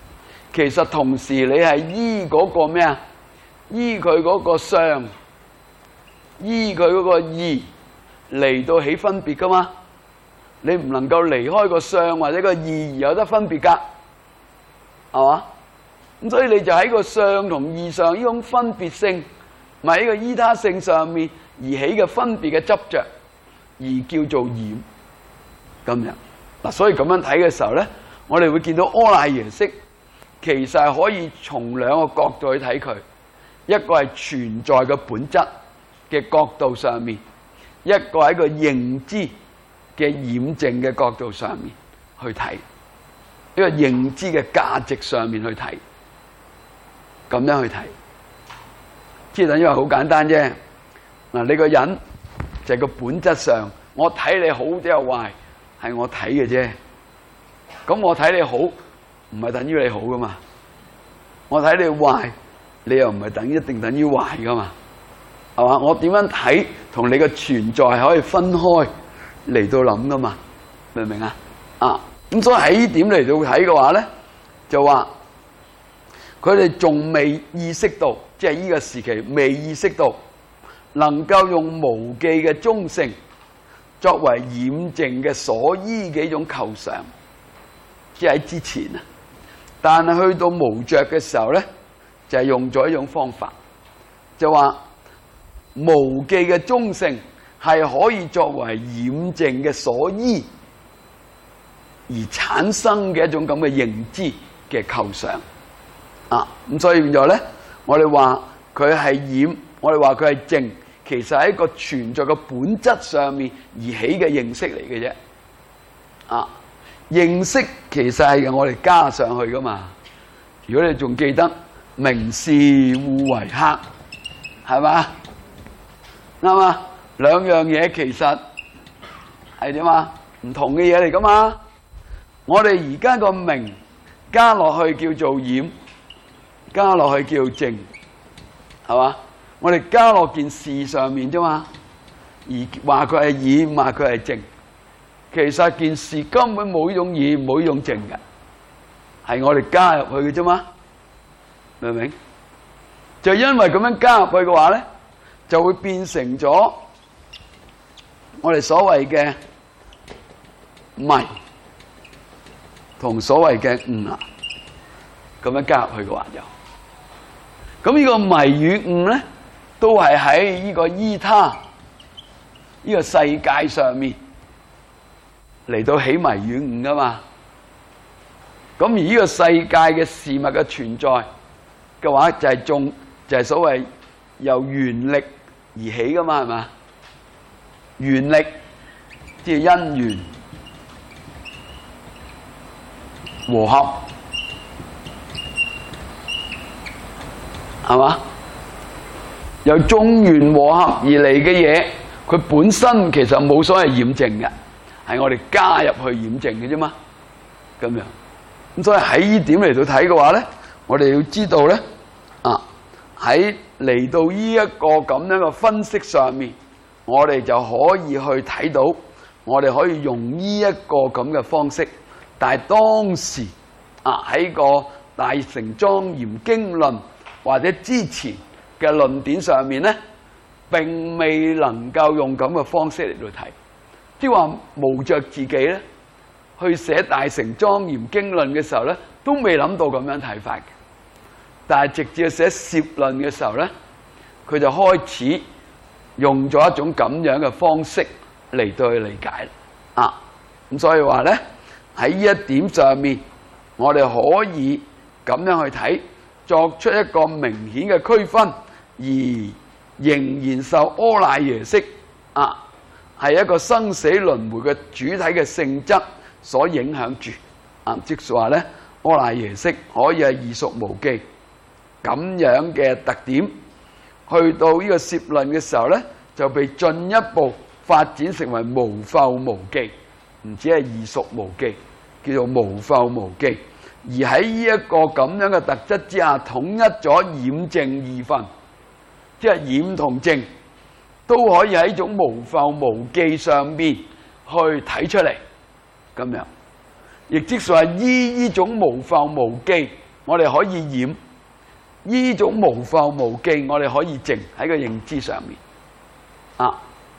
其實同時你係依嗰個咩啊？依佢嗰個相，依佢嗰個意嚟到起分別噶嘛？你唔能夠離開個相或者個意而有得分別噶，係嘛？咁所以你就喺個相同意上呢種分別性，咪喺個依他性上面而起嘅分別嘅執着，而叫做染咁樣嗱。所以咁樣睇嘅時候咧，我哋會見到阿賴耶識其實係可以從兩個角度去睇佢，一個係存在嘅本質嘅角度上面，一個喺個認知嘅染淨嘅角度上面去睇，呢個認知嘅價值上面去睇，咁樣去睇，即係等於話好簡單啫。嗱，你個人就係個本質上，我睇你好即係壞，係我睇嘅啫。咁我睇你好，唔係等於你好噶嘛。我睇你壞，你又唔係等於一定等於壞噶嘛，係嘛？我點樣睇同你嘅存在係可以分開嚟到諗噶嘛？明唔明啊？啊，咁所以喺呢點嚟到睇嘅話咧，就話佢哋仲未意識到，即係呢個時期未意識到能夠用無記嘅中性作為染淨嘅所依嘅一種構想，即係喺之前啊。但係去到無着嘅時候咧，就係用咗一種方法，就話無記嘅中性係可以作為染淨嘅所依而產生嘅一種咁嘅認知嘅構想啊。咁所以變咗咧，我哋話佢係染，我哋話佢係淨，其實係一個存在嘅本質上面而起嘅認識嚟嘅啫。啊，認識其實係我哋加上去噶嘛。如果你仲記得明示互為黑，係嘛？啱嘛？兩樣嘢其實係點啊？唔同嘅嘢嚟噶嘛。我哋而家個明加落去叫做染，加落去叫淨，係嘛？我哋加落件事上面啫嘛，而話佢係染，話佢係淨。其實件事根本冇呢種染，冇呢種淨嘅，係我哋加入去嘅啫嘛，明唔明？就因為咁樣加入去嘅話咧，就會變成咗我哋所謂嘅迷同所謂嘅悟啊。咁樣加入去嘅話就，咁呢個迷與悟咧，都係喺呢個依他呢個世界上面嚟到起迷與悟噶嘛。咁而呢個世界嘅事物嘅存在嘅話，就係眾就係所謂由緣力而起噶嘛，係嘛？緣力即係因緣和合，係嘛？由眾緣和合而嚟嘅嘢，佢本身其實冇所謂染淨嘅，係我哋加入去染淨嘅啫嘛。咁樣，咁所以喺呢點嚟到睇嘅話咧，我哋要知道咧，啊喺嚟到呢一個咁樣嘅分析上面，我哋就可以去睇到，我哋可以用呢一個咁嘅方式。但係當時啊喺個大乘莊嚴經論或者之前嘅論點上面咧，並未能夠用咁嘅方式嚟到睇，即係話無着自己咧去寫大乘莊嚴經論嘅時候咧，都未諗到咁樣睇法嘅。但係直至寫攝論嘅時候咧，佢就開始用咗一種咁樣嘅方式嚟到去理解啦。啊，咁所以話咧喺呢一點上面，我哋可以咁樣去睇，作出一個明顯嘅區分，而仍然受阿賴耶識啊係一個生死輪迴嘅主體嘅性質所影響住。啊，即係話咧，阿賴耶識可以係異熟無記咁樣嘅特點，去到呢個攝論嘅時候咧，就被進一步發展成為無覆無記，唔止係異熟無記，叫做無覆無記。而喺呢一個咁樣嘅特質之下，統一咗染淨二分，即係染同淨都可以喺種無覆無記上面去睇出嚟，咁樣亦即係話依呢種無覆無記我哋可以染。呢種無復無記，我哋可以淨喺個認知上面啊。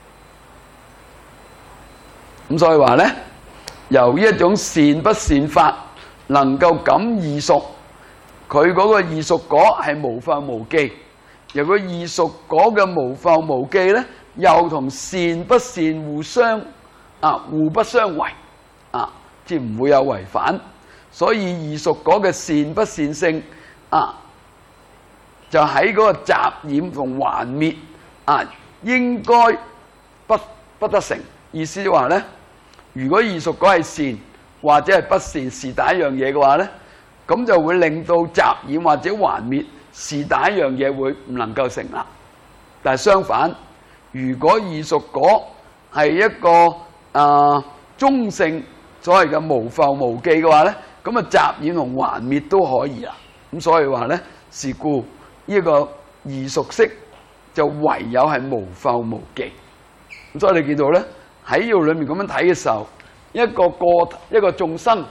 咁所以話咧，由一種善不善法能夠感異熟，佢嗰個異熟果係無復無記。由個異熟果嘅無復無記咧，又同善不善互相啊，互不相違啊，即係唔會有違反。所以異熟果嘅善不善性啊，就喺嗰個雜染同還滅啊，應該不不得成。意思就話咧，如果異熟果係善或者係不善是但一樣嘢嘅話咧，咁就會令到雜染或者還滅是但一樣嘢會唔能夠成立。但係相反，如果異熟果係一個啊、呃、中性所謂嘅無復無記嘅話咧，咁啊雜染同還滅都可以啦。咁所以話咧，是故呢個異熟識就唯有係無復無記。咁所以你見到咧，喺呢度裏面咁樣睇嘅時候，一個個一個眾生，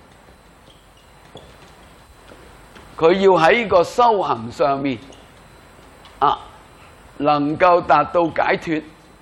佢要喺呢個修行上面啊，能夠達到解脫，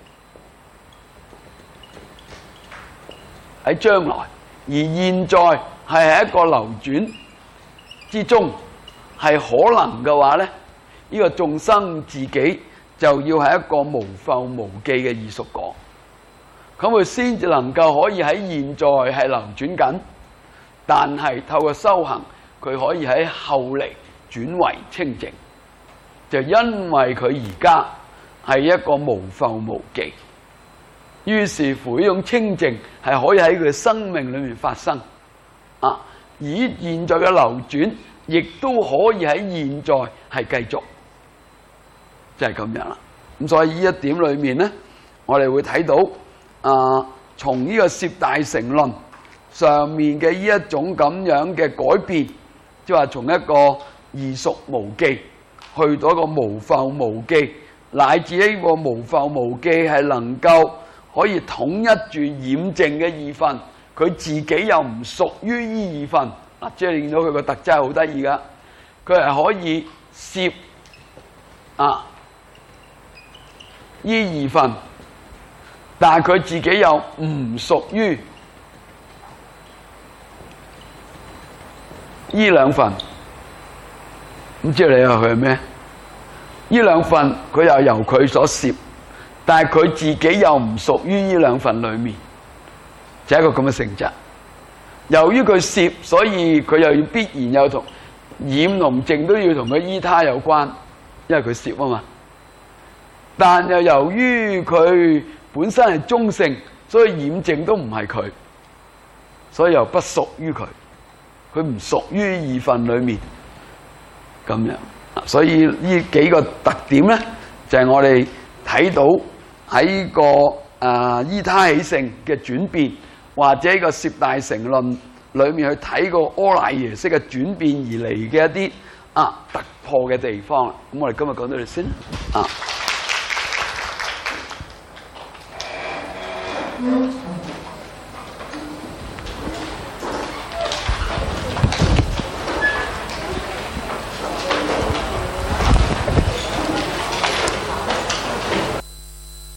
喺將來，而現在係喺一個流轉之中，係可能嘅話咧，呢個眾生自己就要係一個無復無記嘅異熟果，咁佢先至能夠可以喺現在係流轉緊，但係透過修行，佢可以喺後嚟轉為清淨，就因為佢而家係一個無復無記，於是乎呢種清淨係可以喺佢生命裏面發生啊！而現在嘅流轉，亦都可以喺現在係繼續，就係咁樣啦。咁所以呢一點裏面咧，我哋會睇到啊，從呢個攝大乘論上面嘅呢一種咁樣嘅改變，即係話從一個異熟無記去到一個無復無記，乃至呢個無復無記係能夠可以統一住染淨嘅二分，佢自己又唔屬於呢二分。嗱，即係見到佢個特質係好得意噶，佢係可以攝啊呢二分，但係佢自己又唔屬於呢兩份。咁即係你話佢係咩？呢兩份佢又由佢所攝，但係佢自己又唔屬於呢兩份裏面，就係一個咁嘅性質。由於佢攝，所以佢又要必然有同染同淨都要同佢依他有關，因為佢攝啊嘛。但又由於佢本身係中性，所以染淨都唔係佢，所以又不屬於佢，佢唔屬於二分裏面咁樣。所以呢幾個特點咧，就係、是、我哋睇到喺個啊依他起性嘅轉變，或者個攝大乘論裏面去睇個阿賴耶識嘅轉變而嚟嘅一啲啊突破嘅地方。咁我哋今日講到呢度先啊。